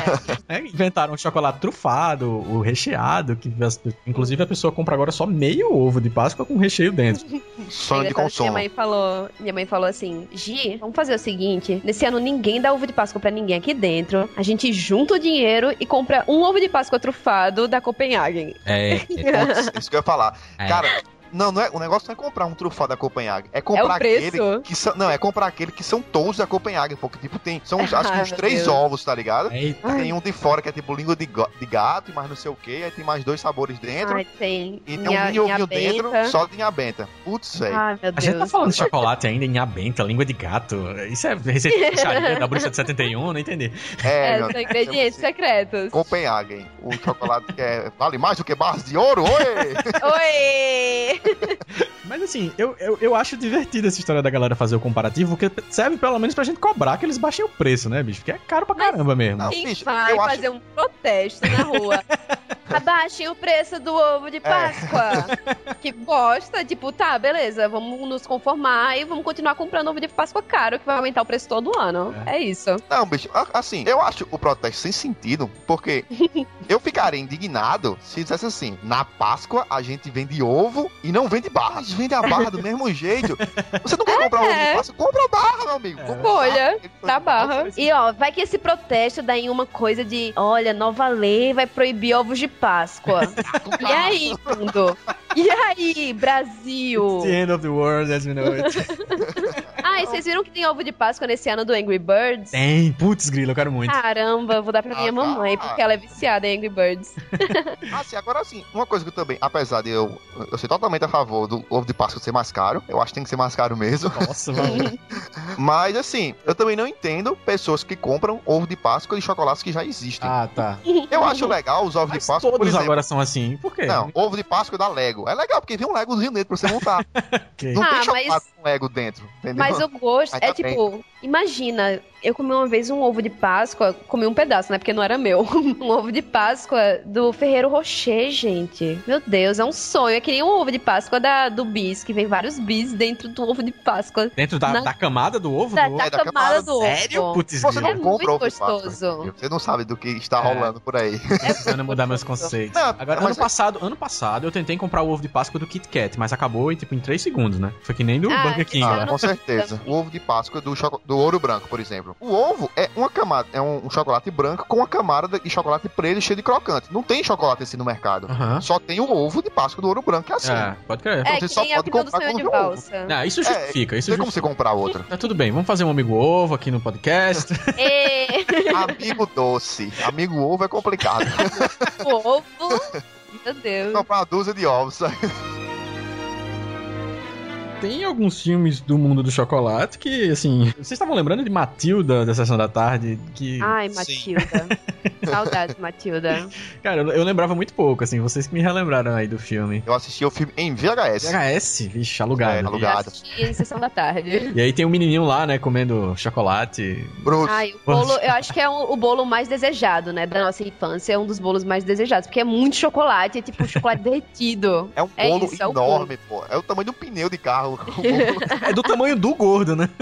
É, inventaram o chocolate trufado, o recheado, que as- inclusive a pessoa compra agora só meio ovo de Páscoa com recheio dentro. Sonho de Engraçado que consumo. Minha mãe falou, minha mãe falou assim: Gi, vamos fazer o seguinte: nesse ano ninguém dá ovo de Páscoa pra ninguém aqui dentro. A gente junta o dinheiro e compra um ovo de Páscoa trufado da Copenhagen. É, Putz, isso que eu ia falar. É. Cara, não, não é, o negócio não é comprar um trufado da Copenhagen. É comprar É o preço. aquele que são. Não, é comprar aquele que são todos da Copenhagen. Porque, tipo, tem. São uns- acho que Ai, uns meu três Deus. ovos, tá ligado? Eita. Tem um de fora que é tipo língua de, ga- de gato e mais não sei o que. Aí tem mais dois sabores dentro. Ai, tem. e tem Nha- um mini ovinho nhabenta. dentro, só de inha benta. Putz, velho. Ai, meu A gente Deus. tá falando de chocolate ainda em abenta, língua de gato. Isso é receita de peixaria da bruxa de setenta e um, não entendi. É, É, meu, são ingredientes secretos. Copenhagen. O chocolate que é, vale mais do que barras de ouro. Oi! Oi! Mas assim, eu, eu, eu acho divertida essa história da galera fazer o comparativo, porque serve pelo menos pra gente cobrar que eles baixem o preço, né, bicho? Porque é caro pra caramba mesmo. Não, Quem bicho, vai eu acho- fazer um protesto na rua? Abaixem o preço do ovo de Páscoa. Que bosta. Tipo, tá, beleza, vamos nos conformar e vamos continuar comprando ovo de Páscoa caro, que vai aumentar o preço todo ano. É, isso. Não, bicho, a- assim, eu acho o protesto sem sentido, porque eu ficaria indignado se dissesse assim, na Páscoa a gente vende ovo e não vende barra. Mas vende a barra do mesmo jeito. Você não quer comprar ovo de Páscoa? Compra a barra, meu amigo. Compra a Folha barra. da barra. E ó, vai que esse protesto dá em uma coisa de, olha, nova lei vai proibir ovos de Páscoa. E aí, mundo? E aí, Brasil? The end of the world, as we know it. Ah, e vocês viram que tem ovo de Páscoa nesse ano do Angry Birds? Tem, putz, grilo, eu quero muito. Caramba, eu vou dar pra minha Ah, mamãe, tá. porque ela é viciada em Angry Birds. Ah, sim, agora sim, uma coisa que eu também, apesar de eu, eu ser totalmente a favor do ovo de Páscoa ser mais caro, eu acho que tem que ser mais caro mesmo, Nossa, mano. mas assim, eu também não entendo pessoas que compram ovo de Páscoa de chocolates que já existem. Ah, tá. Eu acho legal os ovos Mas de Páscoa, por todos exemplo. agora são assim. Por quê? Não, ovo de Páscoa da Lego. É legal, porque vem um Legozinho dentro pra você montar. Ok. Não Ah, tem chocolate mas- com Lego dentro, entendeu? Mas o gosto Mas é tá tipo, imagina, eu comi uma vez um ovo de Páscoa, comi um pedaço, né? Porque não era meu. Um ovo de Páscoa do Ferrero Rocher, gente. Meu Deus, é um sonho. Eu queria um ovo de Páscoa da, do bis, que vem vários bis dentro do ovo de Páscoa. Dentro da, Na- da camada do ovo? Da, do da ovo? da camada camada- do ovo. Sério? Putz, Você não É grilo. muito compra ovo de Páscoa. gostoso. Você não sabe do que está É. rolando por aí. Precisando mudar meus conceitos. Não, Agora, mas ano é- passado, ano passado, eu tentei comprar o ovo de Páscoa do Kit Kat, mas acabou em, tipo, em três segundos, né? Foi que nem do Ah, Burger King eu Ah, lá. não- com certeza. O ovo de Páscoa do, choco- do ouro branco, por exemplo. O ovo é uma camada, é um, um chocolate branco com uma camada de chocolate preto cheio de crocante. Não tem chocolate assim no mercado. Aham. Só tem o ovo de Páscoa do ouro branco, que é assim. É, pode crer. É, você que só nem a pode vida do comprar sonho de quando vê o ovo. valsa. Não, isso É, justifica, isso não tem como você justifica. comprar outra. Tá tudo bem, vamos fazer um amigo ovo aqui no podcast. E Amigo doce. Amigo ovo é complicado. o ovo... Meu Deus. Comprar uma dúzia de ovos. Tem alguns filmes do mundo do chocolate que, assim... Vocês estavam lembrando de Matilda, da Sessão da Tarde? Que, Ai, Sim. Matilda. Saudades, Matilda. cara, eu, eu lembrava muito pouco, assim. Vocês que me relembraram aí do filme. Eu assisti o filme em V H S. V H S? Vixe, alugado. É, alugado. Assisti em Sessão da Tarde. E aí tem um menininho lá, né, comendo chocolate. Bruto. Ai, o bolo, eu acho que é o, o bolo mais desejado, né, da nossa infância. É um dos bolos mais desejados, porque é muito chocolate, é tipo chocolate derretido. É um É bolo isso, é o enorme, pô. É o tamanho de um pneu de carro. O bolo. É do tamanho do gordo, né?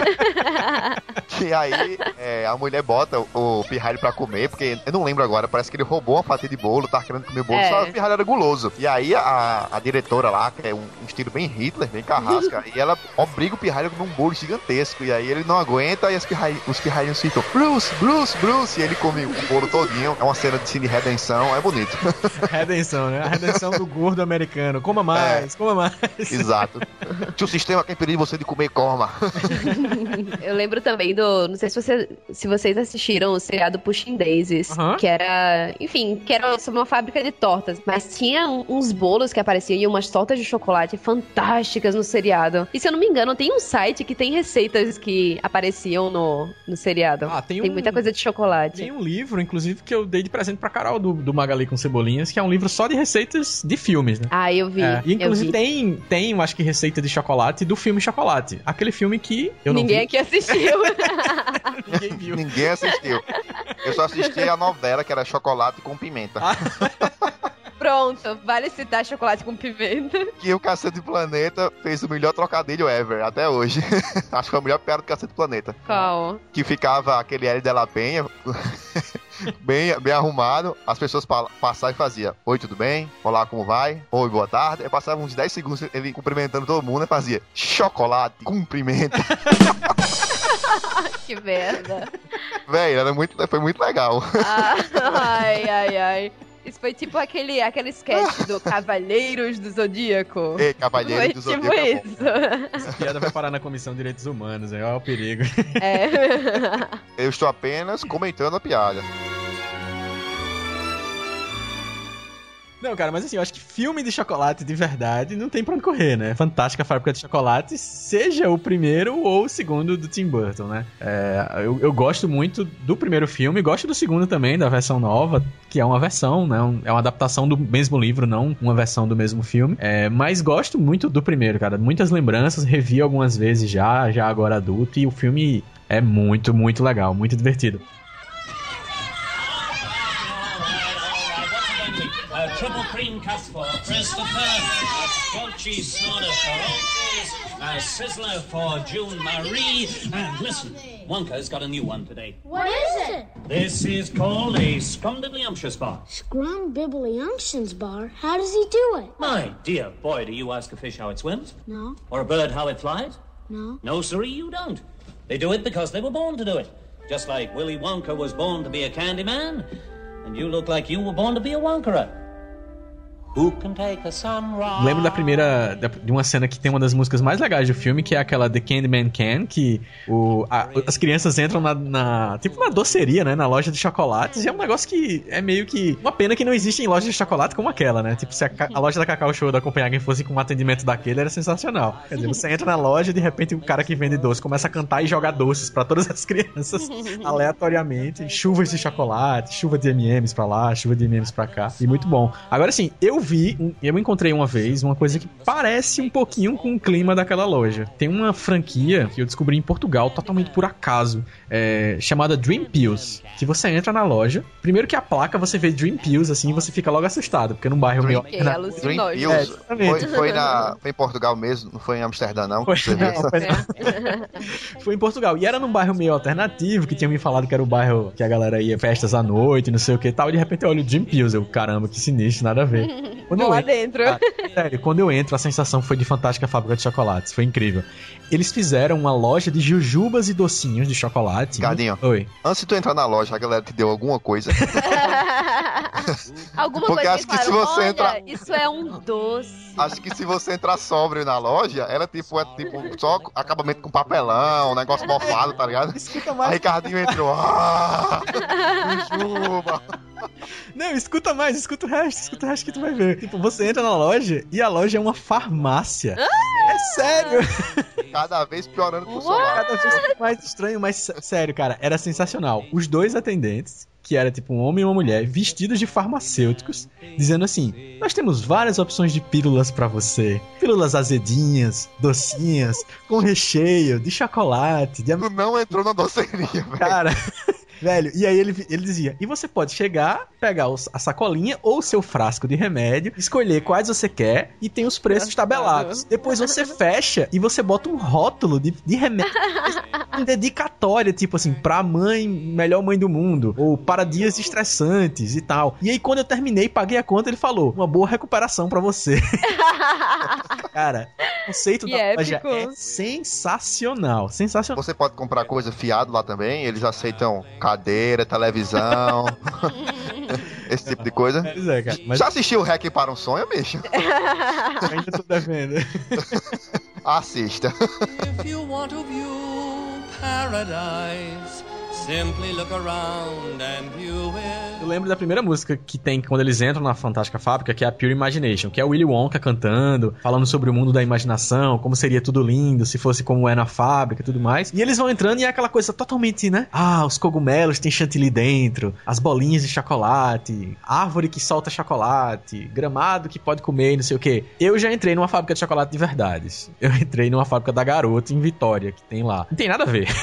E aí, é, a mulher bota o, o pirralho pra comer, porque eu não lembro agora, parece que ele roubou uma fatia de bolo, tá querendo comer o bolo, É. só o pirralho era guloso. E aí, a, a diretora lá, que é um, um estilo bem Hitler, bem carrasca, e ela obriga o pirralho a comer um bolo gigantesco. E aí ele não aguenta, e as pirralho, os pirralhinhos ficam, Bruce, Bruce, Bruce, e ele come o bolo todinho. É uma cena de cine redenção, é bonito. Redenção, né? A redenção do gordo americano. Coma mais, coma mais. Exato. Se o sistema quer impedir você de comer, coma. Eu lembro também do. Não sei se, você, se vocês assistiram o seriado Pushing Daisies. deles, Aham. que era, enfim, que era sobre uma fábrica de tortas, mas tinha um- uns bolos que apareciam e umas tortas de chocolate fantásticas no seriado. E se eu não me engano, tem um site que tem receitas que apareciam no, no seriado. Ah, tem tem um- muita coisa de chocolate. Tem um livro, inclusive, que eu dei de presente pra Carol do, do Magali com Cebolinhas, que é um livro só de receitas de filmes, né? Ah, eu vi. É, e eu inclusive vi. tem, tem, eu acho que receita de chocolate do filme Chocolate. Aquele filme que eu não Ninguém vi. aqui assistiu. Ninguém viu. Ninguém assistiu. Eu só assisti a novela, que era Chocolate com Pimenta. Pronto, vale citar chocolate com pimenta. Que o Cacete do Planeta fez o melhor trocadilho ever, até hoje. Acho que foi a melhor piada do Cacete do Planeta. Qual? Que ficava aquele L de La Penha, bem, bem arrumado, as pessoas pa- passavam e faziam: oi, tudo bem? Olá, como vai? Oi, boa tarde. Aí passava uns dez segundos ele cumprimentando todo mundo e fazia: chocolate, cumprimento. Que merda. Véi, era muito, foi muito legal. Ah, ai, ai, ai. Isso foi tipo aquele, aquele sketch do Cavaleiros do Zodíaco. Ei, Cavalheiro Foi do tipo Zodíaco é bom. isso. Essa piada vai parar na Comissão de Direitos Humanos, é ó, o perigo. É. Eu estou apenas comentando a piada. Não, cara, mas assim, eu acho que filme de chocolate de verdade não tem pra onde correr, né? Fantástica Fábrica de Chocolate, seja o primeiro ou o segundo do Tim Burton, né? É, eu, eu gosto muito do primeiro filme, gosto do segundo também, da versão nova, que é uma versão, né? Um- é uma adaptação do mesmo livro, não uma versão do mesmo filme. É, mas gosto muito do primeiro, cara. Muitas lembranças, revi algumas vezes já, já agora adulto, e o filme é muito, muito legal, muito divertido. Uh, triple cream cup for Christopher, a squelchy snorter for Otis, a sizzler for June Marie, and listen, Wonka's got a new one today. What is it? This is called a Scrumdiddlyumptious bar. Scrum-bibbly-unctions bar? How does he do it? My dear boy, do you ask a fish how it swims? No, Or a bird how it flies? no. No, sirree, you don't. They do it because they were born to do it. Just like Willy Wonka was born to be a candy man, and you look like you were born to be a Wonkerer. Who can take a sunrise? Lembro da primeira, da- de uma cena que tem uma das músicas mais legais do filme, que é aquela The Candyman Can, que o, a- as crianças entram na, na- tipo uma doceria, né, na loja de chocolates, e é um negócio que é meio que uma pena que não existe em loja de chocolate como aquela, né, tipo se a, ca- a loja da Cacau Show da Copenhagen fosse com um atendimento daquele, era sensacional. Quer dizer, você entra na loja e de repente o cara que vende doce começa a cantar e jogar doces pra todas as crianças, aleatoriamente, chuvas de chocolate, chuva de M e M's pra lá, chuva de M e M's pra cá, e muito bom. Agora assim, eu vi, um- eu encontrei uma vez uma coisa que parece um pouquinho com o clima daquela loja. Tem uma franquia que eu descobri em Portugal, totalmente por acaso, é, chamada Dream Pills, que você entra na loja, primeiro que a placa você vê Dream Pills, assim, e você fica logo assustado, porque num bairro meio... Que é Dream alucinógeno. Pills É, exatamente. foi, foi, na, foi em Portugal mesmo, não foi em Amsterdã, não. Foi, Você viu? não, foi, foi em Portugal. E era num bairro meio alternativo, que tinha me falado que era o bairro que a galera ia festas à noite, não sei o que e tal. E de repente eu olho o Dream Pills, eu, caramba, que sinistro, nada a ver. Quando Vou eu lá entro, dentro. cara, sério, quando eu entro, a sensação foi de Fantástica Fábrica de Chocolates. Foi incrível. Eles fizeram uma loja de jujubas e docinhos de chocolate. Cadinho. Oi. Antes de tu entrar na loja, a galera te deu alguma coisa. Alguma Porque coisa acho que se falaram, você olha, entrar- isso é um doce. Acho que se você entrar sóbrio na loja, ela tipo, é tipo só acabamento com papelão, negócio mofado, tá ligado? Escuta Aí mais. Ricardinho entrou. Ah, jujuba. Não, escuta mais, escuta o resto, escuta o resto que tu vai ver. Tipo, você entra na loja e a loja é uma farmácia. É sério. Cada vez piorando pro What? celular. Cada vez fica mais estranho, mas sé- sério, cara, era sensacional. Os dois atendentes, que era tipo um homem e uma mulher, vestidos de farmacêuticos, dizendo assim: nós temos várias opções de pílulas pra você. Pílulas azedinhas, docinhas, com recheio, de chocolate, de... Tu não entrou na doceria, velho. Cara... Velho, e aí ele, ele dizia: e você pode chegar, pegar os- a sacolinha ou o seu frasco de remédio, escolher quais você quer e tem os preços tabelados. Depois você fecha e você bota um rótulo de, de remédio, um dedicatória, tipo assim, pra mãe, melhor mãe do mundo, ou para dias estressantes e tal. E aí quando eu terminei, paguei a conta, ele falou: uma boa recuperação pra você. Cara, o conceito Que da loja épico. é sensacional, sensacional. Você pode comprar coisa fiado lá também, eles aceitam cadeira, televisão, esse tipo de coisa. Pois é, cara, mas Já assistiu o Hack para um Sonho, bicho? eu ainda tô devendo. Assista. If you want to view paradise, Simply look around and view it. Eu lembro da primeira música que tem quando eles entram na Fantástica Fábrica, que é a Pure Imagination, que é o Willy Wonka cantando, falando sobre o mundo da imaginação, como seria tudo lindo se fosse como é na fábrica e tudo mais. E eles vão entrando e é aquela coisa totalmente, né? Ah, os cogumelos tem chantilly dentro, as bolinhas de chocolate, árvore que solta chocolate, gramado que pode comer e não sei o quê. Eu já entrei numa fábrica de chocolate de verdades. Eu entrei numa fábrica da Garoto, em Vitória, que tem lá. Não tem nada a ver.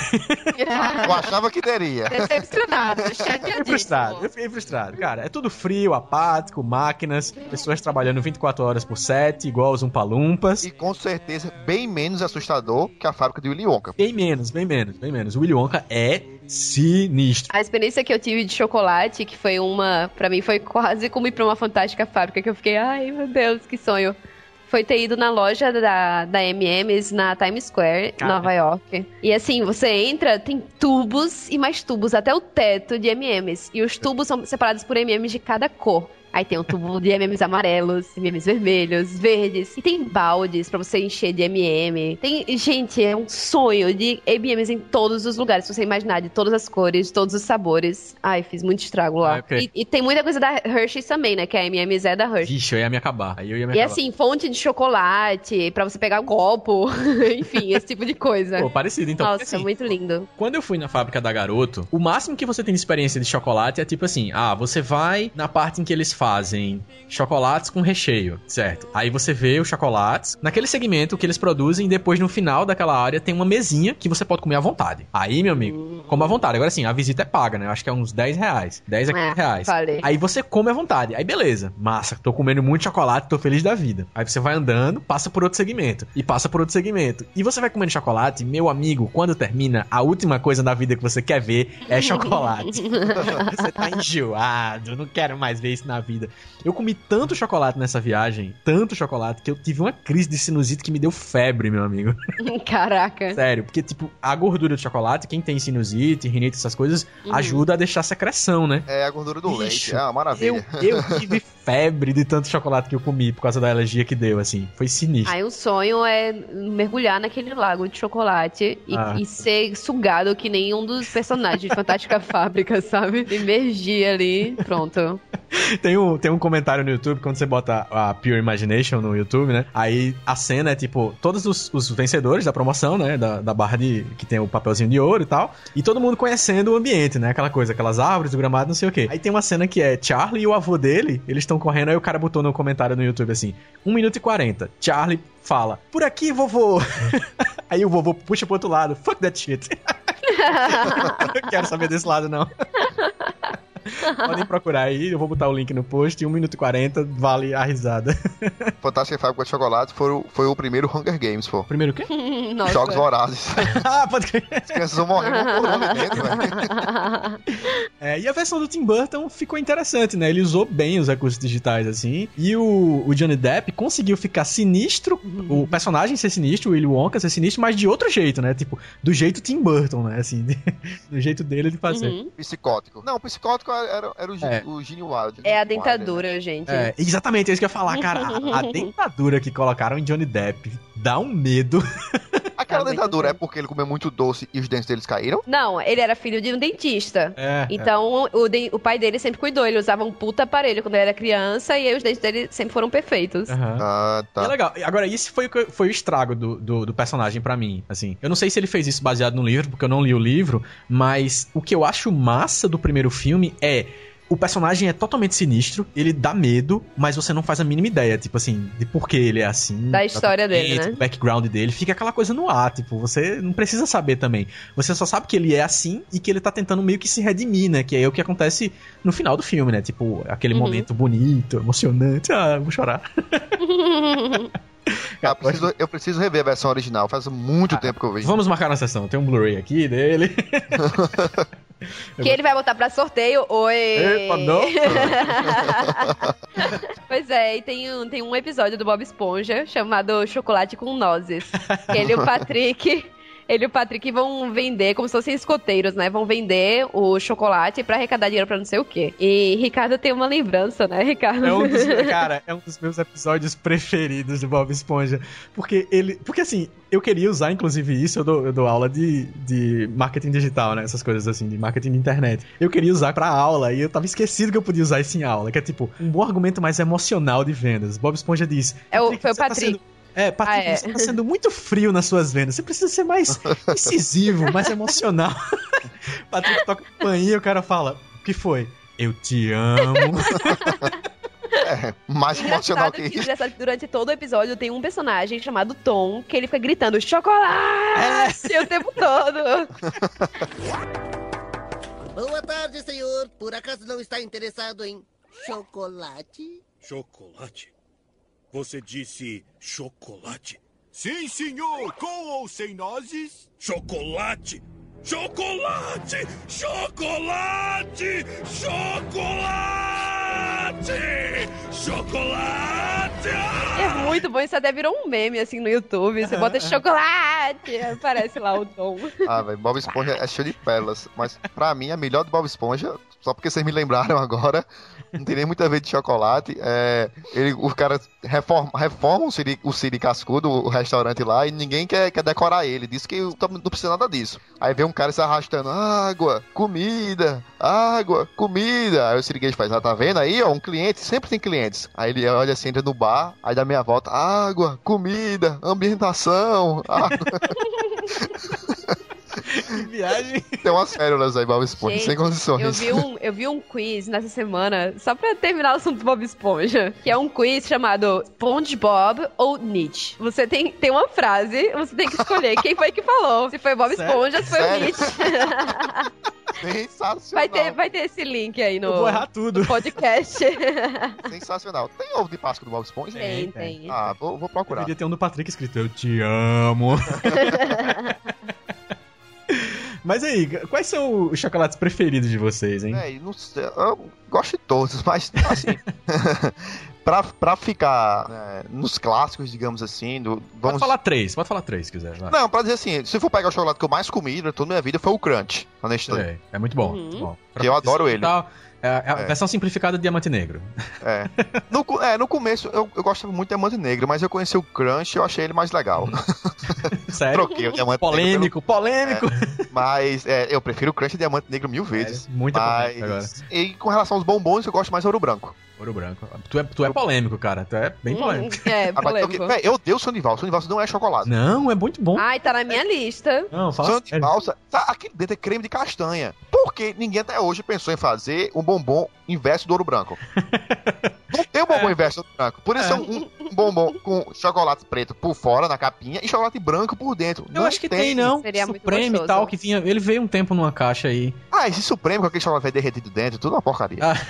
Eu achava que teria. Decepcionado, Eu fiquei chateadíssimo. frustrado, eu fiquei frustrado. Cara, é tudo frio, apático, máquinas, pessoas trabalhando vinte e quatro horas por sete, igual os Umpalumpas. E com certeza bem menos assustador que a fábrica de Willy Wonka. Bem menos, bem menos, bem menos. O Willy Wonka é sinistro. A experiência que eu tive de chocolate, que foi uma... Pra mim foi quase como ir pra uma fantástica fábrica, que eu fiquei, ai meu Deus, que sonho. Foi ter ido na loja da, da M e M's na Times Square, Cara. Nova York. E assim, você entra, tem tubos e mais tubos, até o teto de M e M's. E os tubos são separados por M e M's de cada cor. Aí tem um tubo de M e M's amarelos, M e M's vermelhos, verdes. E tem baldes pra você encher de M e M. Tem, gente, é um sonho de M e M's em todos os lugares. Se você imaginar, de todas as cores, de todos os sabores. Ai, fiz muito estrago lá. Ah, okay. e, e tem muita coisa da Hershey's também, né? Que a M e M's é da Hershey's. Vixe, eu ia me acabar. Aí eu ia me E acabar. assim, fonte de chocolate, pra você pegar um copo, enfim, esse tipo de coisa. Pô, parecido, então. Nossa, Porque, assim, muito lindo. quando eu fui na fábrica da Garoto, o máximo que você tem de experiência de chocolate é tipo assim, ah, você vai na parte em que eles fazem chocolates com recheio, certo? Aí você vê os chocolates, naquele segmento que eles produzem, e depois no final daquela área tem uma mesinha que você pode comer à vontade. Aí, meu amigo, come à vontade. Agora sim, a visita é paga, né? Eu acho que é uns dez reais. dez a quinze reais. Falei. Aí você come à vontade. Aí beleza, massa, tô comendo muito chocolate, tô feliz da vida. Aí você vai andando, passa por outro segmento, e passa por outro segmento. E você vai comendo chocolate, meu amigo, quando termina, a última coisa da vida que você quer ver é chocolate. Você tá enjoado, não quero mais ver isso na vida. Eu comi tanto chocolate nessa viagem, tanto chocolate, que eu tive uma crise de sinusite que me deu febre, meu amigo. Caraca. Sério, porque, tipo, a gordura do chocolate, quem tem sinusite, rinite, essas coisas, uhum. ajuda a deixar secreção, né? É a gordura do Bicho, leite, é uma maravilha. Eu, eu tive febre de tanto chocolate que eu comi por causa da alergia que deu, assim. Foi sinistro. Aí o sonho é mergulhar naquele lago de chocolate e, Ah. e ser sugado que nem um dos personagens de Fantástica Fábrica, sabe? Emergir ali, pronto. Tem um, tem um comentário no YouTube, quando você bota a Pure Imagination no YouTube, né? Aí a cena é tipo, todos os, os vencedores da promoção, né? Da, da barra de... que tem o papelzinho de ouro e tal. E todo mundo conhecendo o ambiente, né? Aquela coisa, aquelas árvores, o gramado, não sei o quê. Aí tem uma cena que é Charlie e o avô dele, eles estão correndo, aí o cara botou no comentário no YouTube assim, um minuto e quarenta. Charlie fala, por aqui, vovô. Aí o vovô puxa pro outro lado, fuck that shit. Não quero saber desse lado, não. Podem procurar aí, eu vou botar o link no post. um minuto e quarenta, vale a risada. Fantástica Fábrica de Chocolate foi o, foi o primeiro Hunger Games, pô. Primeiro o quê? Nossa. Jogos Vorazes. Ah, pode crer. As crianças vão morrer um por um ali dentro, velho. É, e a versão do Tim Burton ficou interessante, né? Ele usou bem os recursos digitais, assim. E o, o Johnny Depp conseguiu ficar sinistro, o personagem ser sinistro, o Willy Wonka ser sinistro, mas de outro jeito, né? Tipo, do jeito Tim Burton, né? Assim, de, do jeito dele de fazer. Uhum. Psicótico. Não, psicótico era, era o, É. o Gene Wilder. É a Wilder, dentadura, né? gente. É, exatamente, é isso que eu ia falar, cara. A, a dentadura que colocaram em Johnny Depp dá um medo. Aquela Tá dentadura é muito porque ele comeu muito doce e os dentes deles caíram? Não, ele era filho de um dentista. É, Então, o, de- o pai dele sempre cuidou. Ele usava um puta aparelho quando ele era criança e aí os dentes dele sempre foram perfeitos. é. Aham. Ah, E tá. é legal. Agora, isso foi, o que- foi o estrago do, do, do personagem pra mim, assim. Eu não sei se ele fez isso baseado no livro, porque eu não li o livro, mas o que eu acho massa do primeiro filme é... O personagem é totalmente sinistro, ele dá medo, mas você não faz a mínima ideia, tipo assim, de por que ele é assim. Da história dele, exatamente, né? O background dele, fica aquela coisa no ar, tipo, você não precisa saber também. Você só sabe que ele é assim e que ele tá tentando meio que se redimir, né? Que é o que acontece no final do filme, né? Tipo, aquele Uhum. momento bonito, emocionante. Ah, vou chorar. Ah, preciso- eu preciso rever a versão original, faz muito Ah, tempo que eu vi. Vamos marcar na sessão, tem um Blu-ray aqui dele. Que ele vai botar pra sorteio. Oi! Epa, não. Pois é, e tem um, tem um episódio do Bob Esponja chamado Chocolate com Nozes. Que ele e o Patrick, Ele e o Patrick vão vender, como se fossem escoteiros, né? Vão vender o chocolate pra arrecadar dinheiro pra não sei o quê. E Ricardo tem uma lembrança, né, Ricardo? É um dos, cara, é um dos meus episódios preferidos do Bob Esponja. Porque ele... Porque assim, eu queria usar, inclusive, isso, eu dou, eu dou aula de, de marketing digital, né? Essas coisas assim, de marketing de internet. Eu queria usar pra aula e eu tava esquecido que eu podia usar isso em aula. Que é tipo, um bom argumento mais emocional de vendas. Bob Esponja diz... É o, foi o você tá Patrick. sendo- É, Patrick, Ah, é. você tá sendo muito frio nas suas vendas. Você precisa ser mais incisivo, mais emocional. Patrick toca o paninho e o cara fala, o que foi? Eu te amo. É, mais emocional Engraçado que que, isso. engraçado que durante todo o episódio tem um personagem chamado Tom, que ele fica gritando chocolate o tempo todo. Boa tarde, senhor. Por acaso não está interessado em chocolate? Chocolate? Você disse chocolate? Sim, senhor! Com ou sem nozes? Chocolate! Chocolate! Chocolate! Chocolate! Chocolate! É muito bom, isso até virou um meme assim no YouTube. Você bota chocolate, aparece lá o Tom. Ah, velho, Bob Esponja é cheio de pérolas. Mas pra mim, a melhor do Bob Esponja, só porque vocês me lembraram agora, não tem nem muita vez de chocolate. É, ele, os caras reformam, reformam o Siri, o Siri Cascudo, o restaurante lá, e ninguém quer, quer decorar ele. Diz que não precisa nada disso. Aí vem um cara se arrastando: água, comida, água, comida. Aí o Sirigueijo faz: ah, tá vendo aí, ó, um cliente, sempre tem clientes. Aí ele olha assim, entra no bar, aí dá meia volta: água, comida, ambientação, água. Que viagem. Tem umas pérolas aí, Bob Esponja, Gente, sem condições. Eu vi, um, eu vi um quiz nessa semana, só pra terminar o assunto do Bob Esponja, que é um quiz chamado SpongeBob ou Nietzsche. Você tem, tem uma frase, você tem que escolher quem foi que falou. Se foi Bob Sério? Esponja, se foi o Sério? Nietzsche. Sensacional. Vai ter, vai ter esse link aí no, Eu vou errar tudo. no podcast. Sensacional. Tem ovo de Páscoa do Bob Esponja? Tem, tem. tem. Ah, vou, vou procurar. Deveria ter um do Patrick escrito, eu te amo. Mas aí, quais são os chocolates preferidos de vocês, hein? É, não sei, eu gosto de todos, mas assim, pra, pra ficar né, nos clássicos, digamos assim, do, Pode vamos... falar três, pode falar três se quiser. Vai. Não, pra dizer assim, se for pegar o chocolate que eu mais comi durante toda a minha vida, foi o Crunch, na Nestlé. É, é muito bom, Uhum. muito bom. Que eu adoro ele. Tal, é a é a É. versão simplificada de Diamante Negro. É. No, co- é, no começo eu, eu gostava muito de Diamante Negro, mas eu conheci o Crunch e eu achei ele mais legal. Sério? Troquei o Diamante Polêmico, polêmico. Negro. pelo- Mas é, eu prefiro o Crunch e Diamante Negro mil vezes. É, muita polêmica agora. Mas, e com relação aos bombons, eu gosto mais do Ouro Branco. Ouro branco. Tu é, tu é polêmico, cara. Tu é bem polêmico. Hum, É, Agora, eu, polêmico. véi, eu odeio o Sonho de Valsa. O Sonho de Valsa não é chocolate. Não, é muito bom. Ai, tá na minha lista. Não, fala Sonho de sério. valsa, tá, aqui dentro é creme de castanha. Por que ninguém até hoje pensou em fazer um bombom inverso do ouro branco? Não tem um bombom inverso do ouro branco. Por isso é, É. um, um bombom com chocolate preto por fora, na capinha, e chocolate branco por dentro. Eu acho que tem, não. Seria muito Supreme e gostoso. tal, que vinha. Ele veio um tempo numa caixa aí. Ah, esse Supremo com aquele chocolate derretido dentro, tudo uma porcaria. Ah.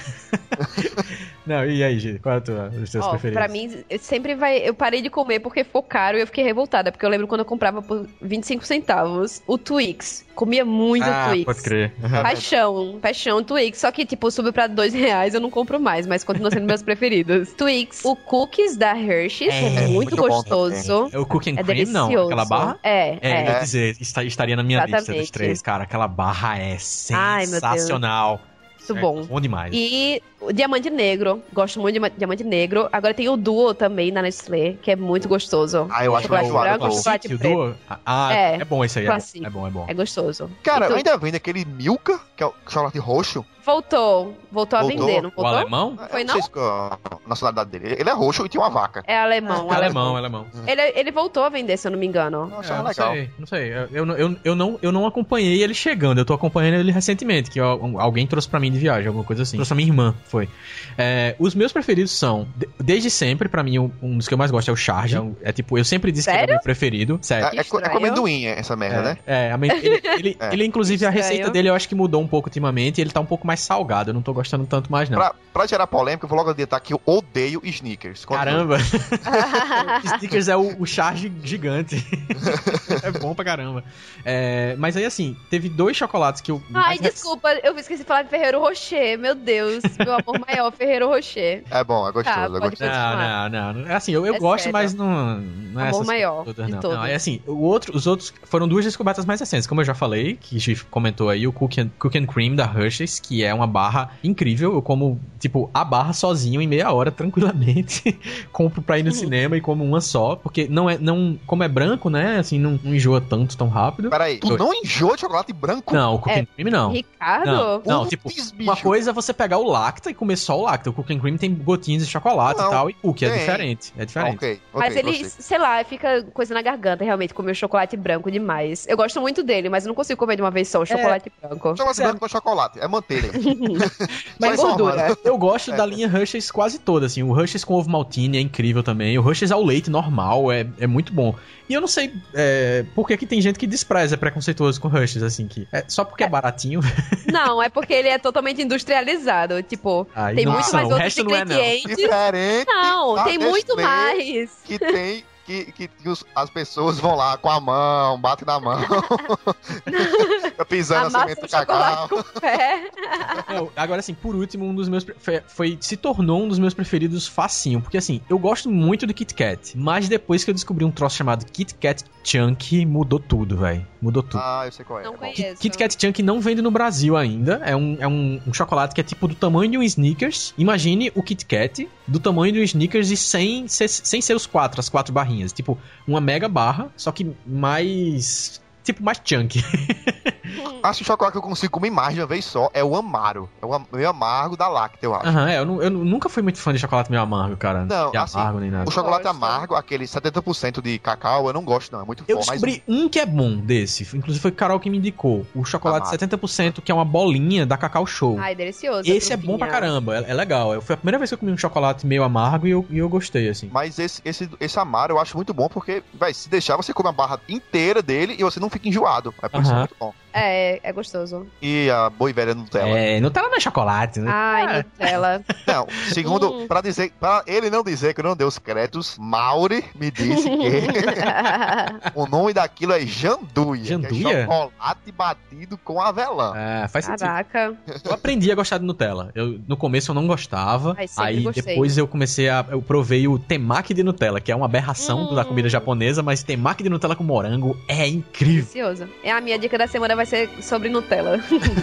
Não, e aí, Gi? Qual é a tua, os teus Ó, preferidos? pra mim, eu sempre vai. Eu parei de comer porque ficou caro e eu fiquei revoltada. Porque eu lembro quando eu comprava por vinte e cinco centavos o Twix. Comia muito ah, Twix. pode crer. Paixão, paixão, Twix. Só que, tipo, subiu pra dois reais, eu não compro mais, mas continua sendo meus preferidos. Twix, o cookies da Hershey's, É, é, muito, muito bom gostoso. É o Cookie and É Cream, não? delicioso. Aquela barra? É, É, é. eu ia dizer, está- estaria na minha lista dos Exatamente. três, cara. Aquela barra é Ai, meu Deus. sensacional. Muito É bom. Bom demais. E o Diamante Negro. Gosto muito de ma- Diamante Negro. Agora tem o Duo também na Nestlé, que é muito gostoso. Ah, eu acho Chocolate enjoado, branco, pô. chocolate Classic, o preto. Duo? Ah, É, é bom esse aí. É, Classic. é bom, é bom. É gostoso. Cara, E tu- ainda vende aquele Milka, que é o chocolate roxo. Voltou. Voltou a Voltou? vender, não O voltou? alemão? Foi Eu não? sei se a nacionalidade dele. Ele é roxo e tinha uma vaca. É alemão, É alemão. alemão, é alemão. Ele, ele voltou a vender, se eu não me engano. Eu É, achava não legal. sei, não sei. Eu, eu, não- eu, eu, não, eu não acompanhei ele chegando, eu tô acompanhando ele recentemente, que ó, alguém trouxe pra mim de viagem, alguma coisa assim. Trouxe a minha irmã, foi. É, os meus preferidos são, de- desde sempre, pra mim, um, um dos que eu mais gosto é o Charge. É, um- é tipo, eu sempre disse que ele é Sério? meu preferido. Sério. É, é, co- é estranho. com amendoim essa merda, né? É, a men- ele, ele, É. ele, inclusive, a Estranho. receita dele eu acho que mudou um pouco ultimamente e ele tá um pouco mais salgado. Eu não tô gostando tanto mais, não. Pra, pra gerar polêmica, eu vou logo adiantar que eu odeio Snickers. Quando- Caramba! Snickers é o, o charge gigante. É bom pra caramba. É, mas aí, assim, teve dois chocolates que eu. Ai, mais rec- desculpa, eu esqueci de falar de Ferreiro Rocher. Meu Deus, meu Amor Maior Ferrero Rocher. É bom, é gostoso, Tá, é pode gostoso. Não, não, não. Assim, eu, eu É gosto, sério. mas não, não é Amor essas maior todas, de não. todos. Não, é assim, o outro, os outros foram duas descobertas mais recentes. Como eu já falei, que Gif comentou aí, o Cookie and, Cookie and Cream da Hershey's, que é uma barra incrível. Eu como, tipo, a barra sozinho em meia hora, tranquilamente. Compro pra ir no cinema e como uma só, porque não é, não, como é branco, né, assim, não, não enjoa tanto, tão rápido. Peraí, tu Oi. não enjoa de chocolate branco? Não, o Cookie É, and Cream não. Ricardo? Não, não, Putz, tipo, bicho. uma coisa é você pegar o Lacta e comer só o Lacta. O Cookie and Cream tem gotinhas de chocolate Não, e tal, e cookie, é tem. diferente, é diferente. Ok, ok, Mas ele, gostei. sei lá, fica coisa na garganta, realmente, comer o chocolate branco demais. Eu gosto muito dele, mas eu não consigo comer de uma vez só o chocolate branco. Chocolate branco com chocolate, é manteiga. Mas Só gordura. informando. Eu gosto É. da linha Hershey's quase toda, assim. O Hershey's com ovo maltine é incrível também. O Hershey's ao leite normal é, é muito bom. E eu não sei é, por que, que tem gente que despreza, é preconceituoso com Hershey's, assim, que é só porque é, baratinho. Não, é porque ele é totalmente industrializado. Tipo, Aí tem não muito são, mais o outros resto não é, não. ingredientes. Diferente. Não, da tem muito Nestlé, mais. Que tem. Que, que, que os- as pessoas vão lá com a mão, batem na mão, pisando na Amassa semente o do cacau. chocolate com pé. Não, agora, assim, por último, um dos meus. pre- Foi, foi- se tornou um dos meus preferidos facinho. Porque, assim, eu gosto muito do Kit Kat. Mas depois que eu descobri um troço chamado Kit Kat Chunk, mudou tudo, velho. Mudou tudo. Ah, eu sei qual é. Não é bom. conheço. Kit Kat Chunk não vende no Brasil ainda. É, um, é um, um chocolate que é tipo do tamanho de um Snickers. Imagine o Kit Kat do tamanho de um Snickers e sem ser, sem ser os quatro, as quatro barrinhas. Tipo, uma mega barra, só que mais... Tipo, mais chunk. Acho que o chocolate que eu consigo comer mais de uma vez só é o Amaro. É o am- meio amargo da Lacta, eu acho. Aham, é. Eu, nu- eu nu- nunca fui muito fã de chocolate meio amargo, cara. Não, de assim, amargo nem nada. O chocolate Gosto. amargo, aquele setenta por cento de cacau, eu não gosto não, é muito Eu forte. Mas descobri um que é bom desse. Inclusive foi Carol que me indicou. O chocolate Amargo. setenta por cento, que é uma bolinha da Cacau Show. Ai, delicioso. Esse é frupinha. bom pra caramba, é, é legal. Eu- Foi a primeira vez que eu comi um chocolate meio amargo e eu, e eu gostei, assim. Mas esse, esse, esse Amaro eu acho muito bom porque, vai, se deixar, você come a barra inteira dele e você não fica enjoado. É por isso que é Aham. muito bom. É, é gostoso. E a boi velha Nutella. É, Nutella não é chocolate, né? Ai, Nutella. Não, segundo, Hum. pra dizer, pra ele não dizer que eu não dei os créditos, Mauri me disse que o nome daquilo é janduia. Janduia? Que é chocolate batido com avelã. É, faz sentido. Caraca. Eu aprendi a gostar de Nutella. Eu, no começo eu não gostava. Ai, sempre Aí gostei. depois eu comecei a. Eu provei o temaki de Nutella, que é uma aberração Hum. da comida japonesa, mas temaki de Nutella com morango é incrível. Delicioso. É, a minha dica da semana vai ser sobre Nutella.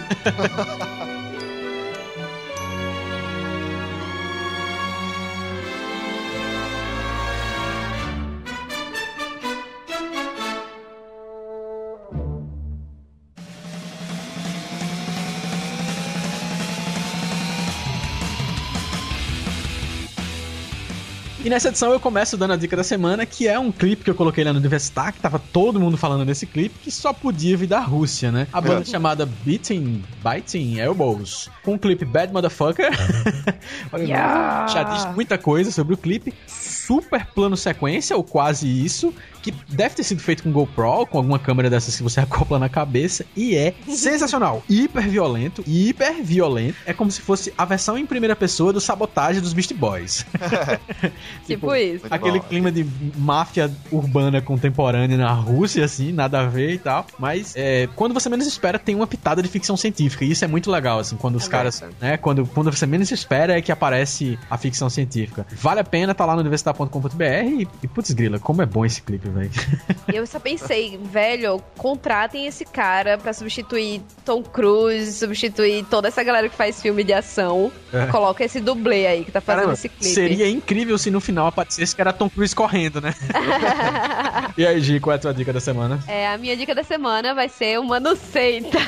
E nessa edição eu começo dando a dica da semana, que é um clipe que eu coloquei lá no Diversitar, que tava todo mundo falando desse clipe, que só podia vir da Rússia, né? A banda É. chamada Beating, Biting Elbows, com o clipe Bad Motherfucker. Olha, Yeah. já diz muita coisa sobre o clipe. Super plano sequência, ou quase isso, que deve ter sido feito com GoPro, com alguma câmera dessas que você acopla na cabeça, e é sensacional. Hiper violento, hiper violento. É como se fosse a versão em primeira pessoa do Sabotagem dos Beast Boys. Tipo isso. Muito Aquele bom. clima de máfia urbana contemporânea na Rússia, assim, nada a ver e tal. Mas é, quando você menos espera, tem uma pitada de ficção científica. E isso é muito legal, assim, quando os É caras, verdade. né, quando, quando você menos espera é que aparece a ficção científica. Vale a pena, tá lá no universitar ponto com ponto b r e, e putz grila, como é bom esse clipe, velho. E eu só pensei, velho, contratem esse cara pra substituir Tom Cruise, substituir toda essa galera que faz filme de ação. É. Coloca esse dublê aí que tá fazendo Caramba, esse clipe. seria incrível se no final aparecesse que era Tom Cruise correndo, né? E aí, Gi, qual é a tua dica da semana? É, a minha dica da semana vai ser uma receita.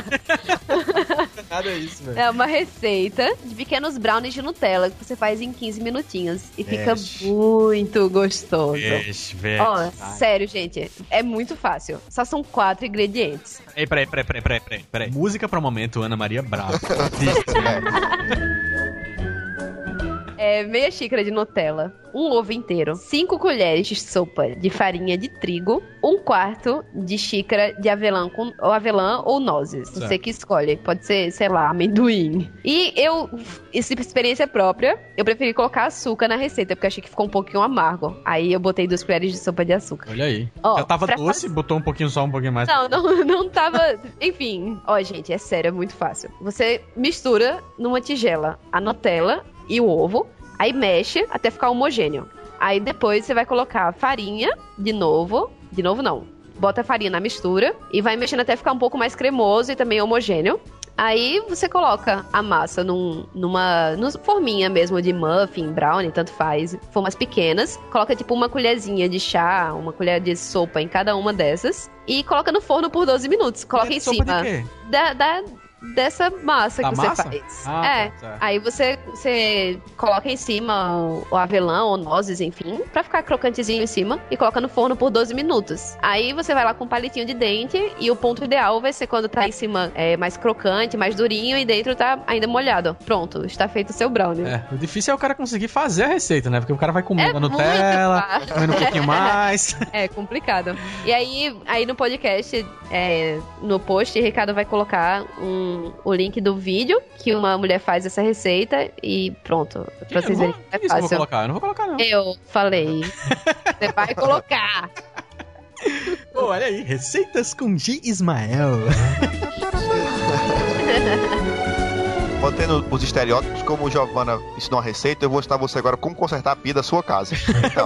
Nada isso, velho. É uma receita de pequenos brownies de Nutella que você faz em quinze minutinhos. E fica Ixi. muito gostoso. Ixi, velho. Ó, sério, gente. É muito fácil. Só são quatro ingredientes. Peraí, peraí, peraí, peraí, peraí, peraí, peraí. Música pra momento, Ana Maria Brava. é, meia xícara de Nutella, um ovo inteiro, cinco colheres de sopa de farinha de trigo, um quarto de xícara de avelã, com, ou avelã ou nozes. Certo. Você que escolhe. Pode ser, sei lá, amendoim. E eu, essa experiência própria, eu preferi colocar açúcar na receita, porque achei que ficou um pouquinho amargo. Aí eu botei duas colheres de sopa de açúcar. Olha aí. Ó, já tava doce, fazer... botou um pouquinho só, um pouquinho mais. Não, não, não tava... Enfim. Ó, gente, é sério, é muito fácil. Você mistura numa tigela a Nutella e o ovo, aí mexe até ficar homogêneo. Aí depois você vai colocar farinha de novo. De novo não. Bota a farinha na mistura e vai mexendo até ficar um pouco mais cremoso e também homogêneo. Aí você coloca a massa num, numa, numa forminha mesmo de muffin, brownie, tanto faz, formas pequenas. Coloca tipo uma colherzinha de chá, uma colher de sopa em cada uma dessas. E coloca no forno por doze minutos. Coloca em cima de quê? Da, da, dessa massa da que massa? você faz. Ah, é. tá. Aí você, você coloca em cima o, o avelã ou nozes, enfim, pra ficar crocantezinho em cima. E coloca no forno por doze minutos. Aí você vai lá com um palitinho de dente. E o ponto ideal vai ser quando tá em cima é, mais crocante, mais durinho. E dentro tá ainda molhado. Pronto, está feito o seu brownie. É, o difícil é o cara conseguir fazer a receita, né? Porque o cara vai comendo É a Nutella, muito comendo um pouquinho mais. É complicado. E aí, aí no podcast, é, no post, o Ricardo vai colocar um, o link do vídeo que uma mulher faz essa receita e pronto. Pra vocês verem. É Isso que eu fácil. vou colocar, eu não vou colocar não. Eu falei. Você vai colocar. Pô, olha aí, receitas com G. Ismael. Mantendo os estereótipos, como o Giovanna ensinou a receita, eu vou ensinar você agora como consertar a pia da sua casa. Então...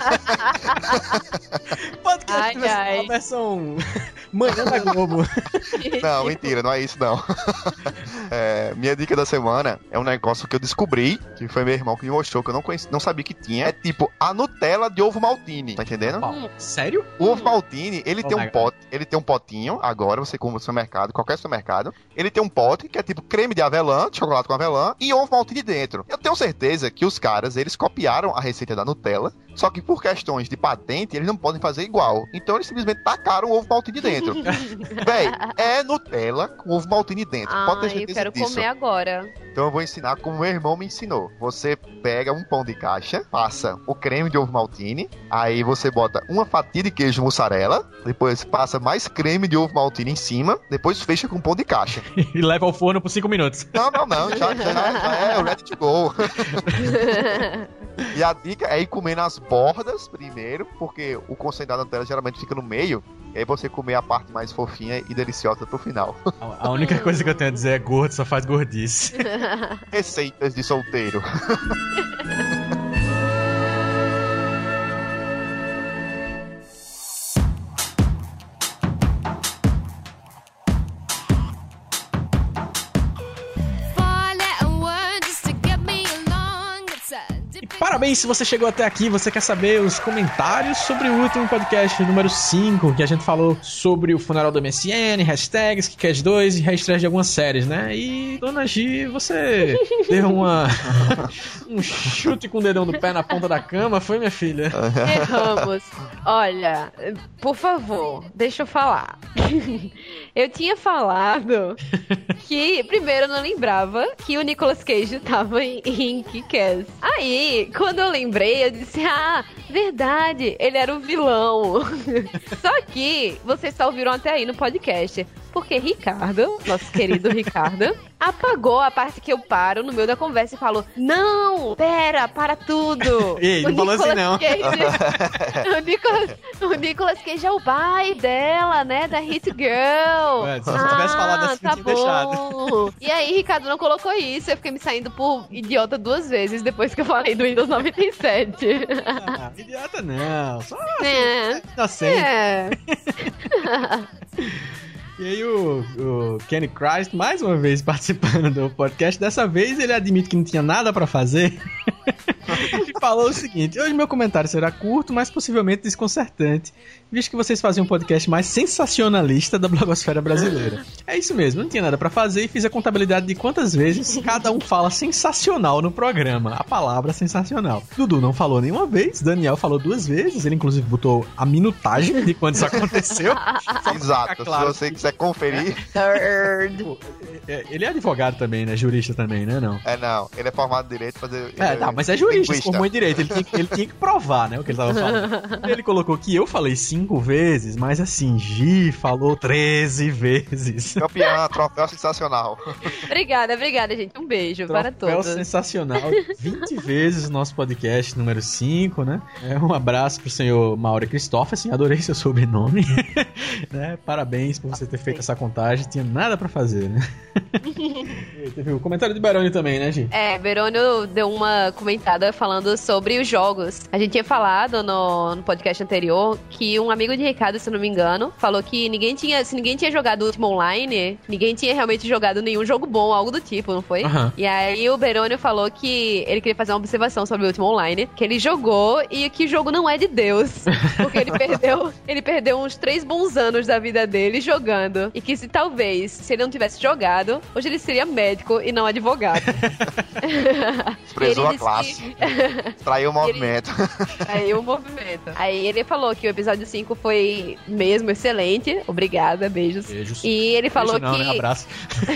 Podcast ai, ai. A versão Manhã da Globo. Não, mentira, não é isso não. É, minha dica da semana é um negócio que eu descobri, que foi meu irmão que me mostrou, que eu não conheci, não sabia que tinha. É tipo a Nutella de ovo maltine, tá entendendo? Hum, sério? O ovo maltine, ele Oh tem my um God. pote, ele tem um potinho, agora você compra no supermercado, qualquer supermercado, ele tem um pote que é tipo creme de avelã, de chocolate com avelã e ovo maltine dentro. Eu tenho certeza que os caras, eles copiaram a receita da Nutella, só que por questões de patente, eles não podem fazer igual. Então eles simplesmente tacaram o ovo maltine dentro. Véi, é Nutella com ovo maltine dentro. Pode ter Ai, eu certeza quero disso. comer agora. Então eu vou ensinar como meu irmão me ensinou. Você pega um pão de caixa, passa o creme de ovo maltine, aí você bota uma fatia de queijo mussarela, depois passa mais creme de ovo maltine em cima, depois fecha com pão de caixa. E leva ao forno por cinco minutos. Não, não, não, já, já, já é o ready to go. E a dica é ir comer nas bordas primeiro, porque o concentrado da Nutella geralmente fica no meio, e aí você comer a parte mais fofinha e deliciosa pro final. A única coisa que eu tenho a dizer é gordo, só faz gordice. Receitas de solteiro. Parabéns se você chegou até aqui, você quer saber os comentários sobre o último podcast número cinco, que a gente falou sobre o funeral do M S N, hashtags, KickAss dois e reestreia de algumas séries, né? E, Dona Gi, você deu uma um chute com o dedão do pé na ponta da cama, foi, minha filha? Erramos. Olha, por favor, deixa eu falar. Eu tinha falado que, primeiro, eu não lembrava que o Nicolas Cage tava em, em Kick-Ass. Aí, quando eu lembrei, eu disse, ah, verdade, ele era o vilão. Só que vocês só ouviram até aí no podcast, porque Ricardo, nosso querido Ricardo, apagou a parte que eu paro no meio da conversa e falou, não, pera, para tudo. Ei, não falou assim, não. Cage, o, Nicolas, o Nicolas Cage é o pai dela, né, da Hit Girl. Ué, se você tivesse falado assim, tá tinha deixado. bom. E aí, Ricardo não colocou isso, eu fiquei me saindo por idiota duas vezes depois que eu falei do Windows noventa e sete. Ah, idiota não, só É. inocente. É. E aí o, o Kenny Christ, mais uma vez participando do podcast, dessa vez ele admite que não tinha nada pra fazer. Ele falou o seguinte: hoje meu comentário será curto, mas possivelmente desconcertante, visto que vocês fazem um podcast mais sensacionalista da blogosfera brasileira. É isso mesmo, não tinha nada pra fazer e fiz a contabilidade de quantas vezes cada um fala sensacional no programa. A palavra sensacional. Dudu não falou nenhuma vez, Daniel falou duas vezes, ele inclusive botou a minutagem de quando isso aconteceu. Exato, claro. Se você quiser conferir. Nerd. Ele é advogado também, né? Jurista também, né? Não. É, não, ele é formado em direito, mas ele, É, tá, mas é jurista, se linguista. formou em direito, ele tinha, ele tinha que provar, né, o que ele tava falando. Ele colocou que eu falei cinco vezes, mas assim, Gi falou treze vezes. Campeão, troféu sensacional. Obrigada, obrigada, gente. Um beijo para Troféu todos. sensacional, vinte vezes o nosso podcast número cinco, né? É, um abraço pro senhor Mauro Christopherson, adorei seu sobrenome. Né? Parabéns por você ter feito essa contagem, tinha nada pra fazer, né? E teve o comentário de Baroni também, né, Gi? É, Verônio deu uma comentada falando sobre os jogos. A gente tinha falado no, no podcast anterior que um amigo de Ricardo, se não me engano, falou que ninguém tinha, se ninguém tinha jogado o Ultima Online, ninguém tinha realmente jogado nenhum jogo bom, algo do tipo, não foi? Uhum. E aí o Verônio falou que ele queria fazer uma observação sobre o Ultima Online, que ele jogou e que o jogo não é de Deus. Porque ele perdeu, ele perdeu uns três bons anos da vida dele jogando. E que se talvez, se ele não tivesse jogado, hoje ele seria médico e não advogado. Prezou Ele a classe. disse Traiu o movimento. Aí o movimento. Aí ele falou que o episódio cinco foi mesmo excelente. Obrigada, beijos. Beijos. E ele falou Beijo não, que... né? Abraço.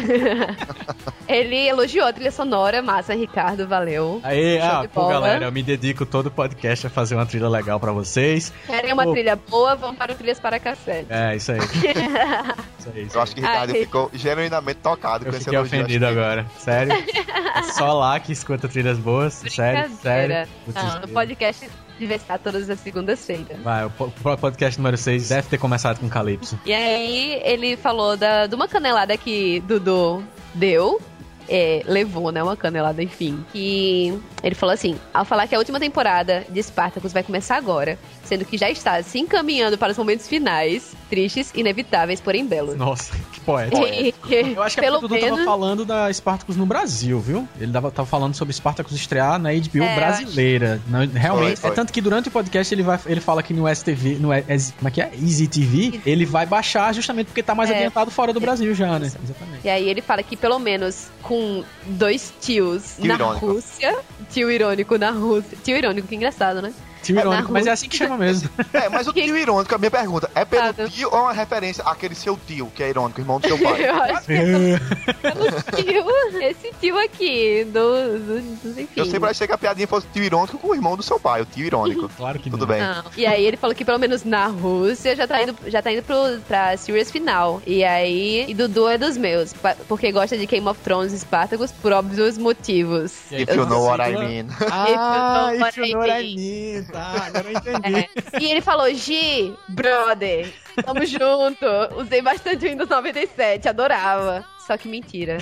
Ele elogiou a trilha sonora. Massa, Ricardo, valeu. Aí, Show ah, de pô, bola. galera, eu me dedico todo podcast a fazer uma trilha legal pra vocês. Querem uma Pô. trilha boa, vão para o Trilhas para Cassete. É, isso aí. Isso aí, isso Eu aí. acho que Ricardo Ai. ficou genuinamente tocado Eu com esse fiquei elogio. ofendido Acho que- agora. Sério? É só lá que escuta trilhas boas. Sério, sério. Brincadeira. Putz, Não, no grilo. podcast devia estar todas as segundas-feiras. Vai, o po- o podcast número seis deve ter começado com Calypso. E aí ele falou da, de uma canelada que Dudu deu. É, levou, né? Uma canelada, enfim. Que ele falou assim: ao falar que a última temporada de Spartacus vai começar agora, sendo que já está se encaminhando para os momentos finais, tristes, inevitáveis, porém belos. Nossa, que poético. Eu acho que Pelo a Dudu tava menos- falando da Spartacus no Brasil, viu? Ele tava, tava falando sobre Spartacus estrear na H B O É, eu brasileira. Não, realmente. Foi, foi. É tanto que durante o podcast ele, vai, ele fala que no S T V, no S, como é que é? Easy T V, ele vai baixar justamente porque tá mais É. adiantado fora do Brasil já, né? Exatamente. E aí ele fala que pelo menos com dois tios Tio na irônico. Rússia, tio irônico na Rússia, tio irônico, que engraçado, né? Tio É, irônico, na mas é Rússia. assim que chama mesmo. É, mas o Que- tio irônico, a minha pergunta, é pelo Ah, tio ou é uma referência àquele seu tio, que é irônico, irmão do seu pai? Eu acho que é pelo tio, esse tio aqui, do, do, do enfim. Eu sempre achei que a piadinha fosse tio irônico com o irmão do seu pai, o tio irônico. Claro que Tudo não. bem. Não. E aí ele falou que pelo menos na Rússia já tá indo, já tá indo pro, pra series final. E aí, e Dudu é dos meus, pa- porque gosta de Game of Thrones e Spartacus por óbvios motivos. If you know what I mean. Ah, If you know if you know what I mean. Tá, agora eu entendi. É. E ele falou, Gi, brother, tamo junto. Usei bastante o Windows noventa e sete, adorava. Só que mentira.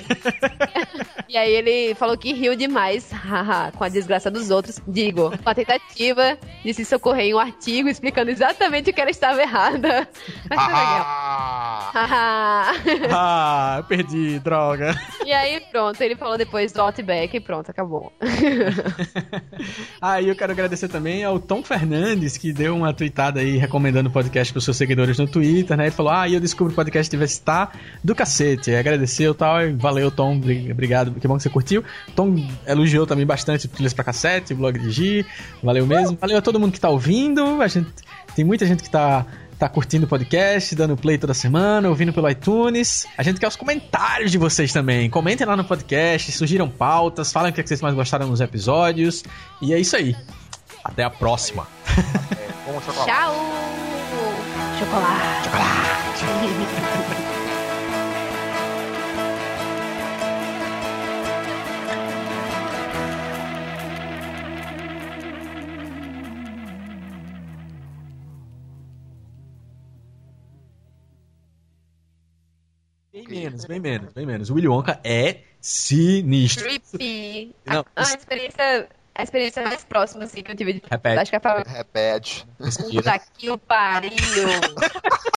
E aí ele falou que riu demais, haha, com a desgraça dos outros. Digo, com a tentativa de se socorrer em um artigo explicando exatamente o que ela estava errada. Mas foi legal. Ah, Haha. Ah, eu perdi, droga. E aí pronto, ele falou depois do Outback e pronto, acabou. Ah, e eu quero agradecer também ao Tom Fernandes, que deu uma tweetada aí recomendando o podcast pros seus seguidores no Twitter, né? Ele falou, ah, e eu descubro o podcast Diversitar do cacete. E agradeceu e tal, e valeu, Tom, bri- obrigado, que bom que você curtiu. Tom elogiou também bastante o Trilhas pra Cassete, o blog de Gi, valeu mesmo. Valeu a todo mundo que tá ouvindo, a gente, tem muita gente que tá... Tá curtindo o podcast, dando play toda semana, ouvindo pelo iTunes. A gente quer os comentários de vocês também. Comentem lá no podcast, sugiram pautas, falem o que vocês mais gostaram nos episódios. E é isso aí. Até a próxima. é, com chocolate. Tchau! Chocolate. Bem menos, bem menos, bem menos. O Willy Wonka é sinistro. Creepy. Não, a, a experiência, a experiência mais próxima assim, que eu tive de Repete. acho que é a palavra. Repete. Respira. Puta que o pariu.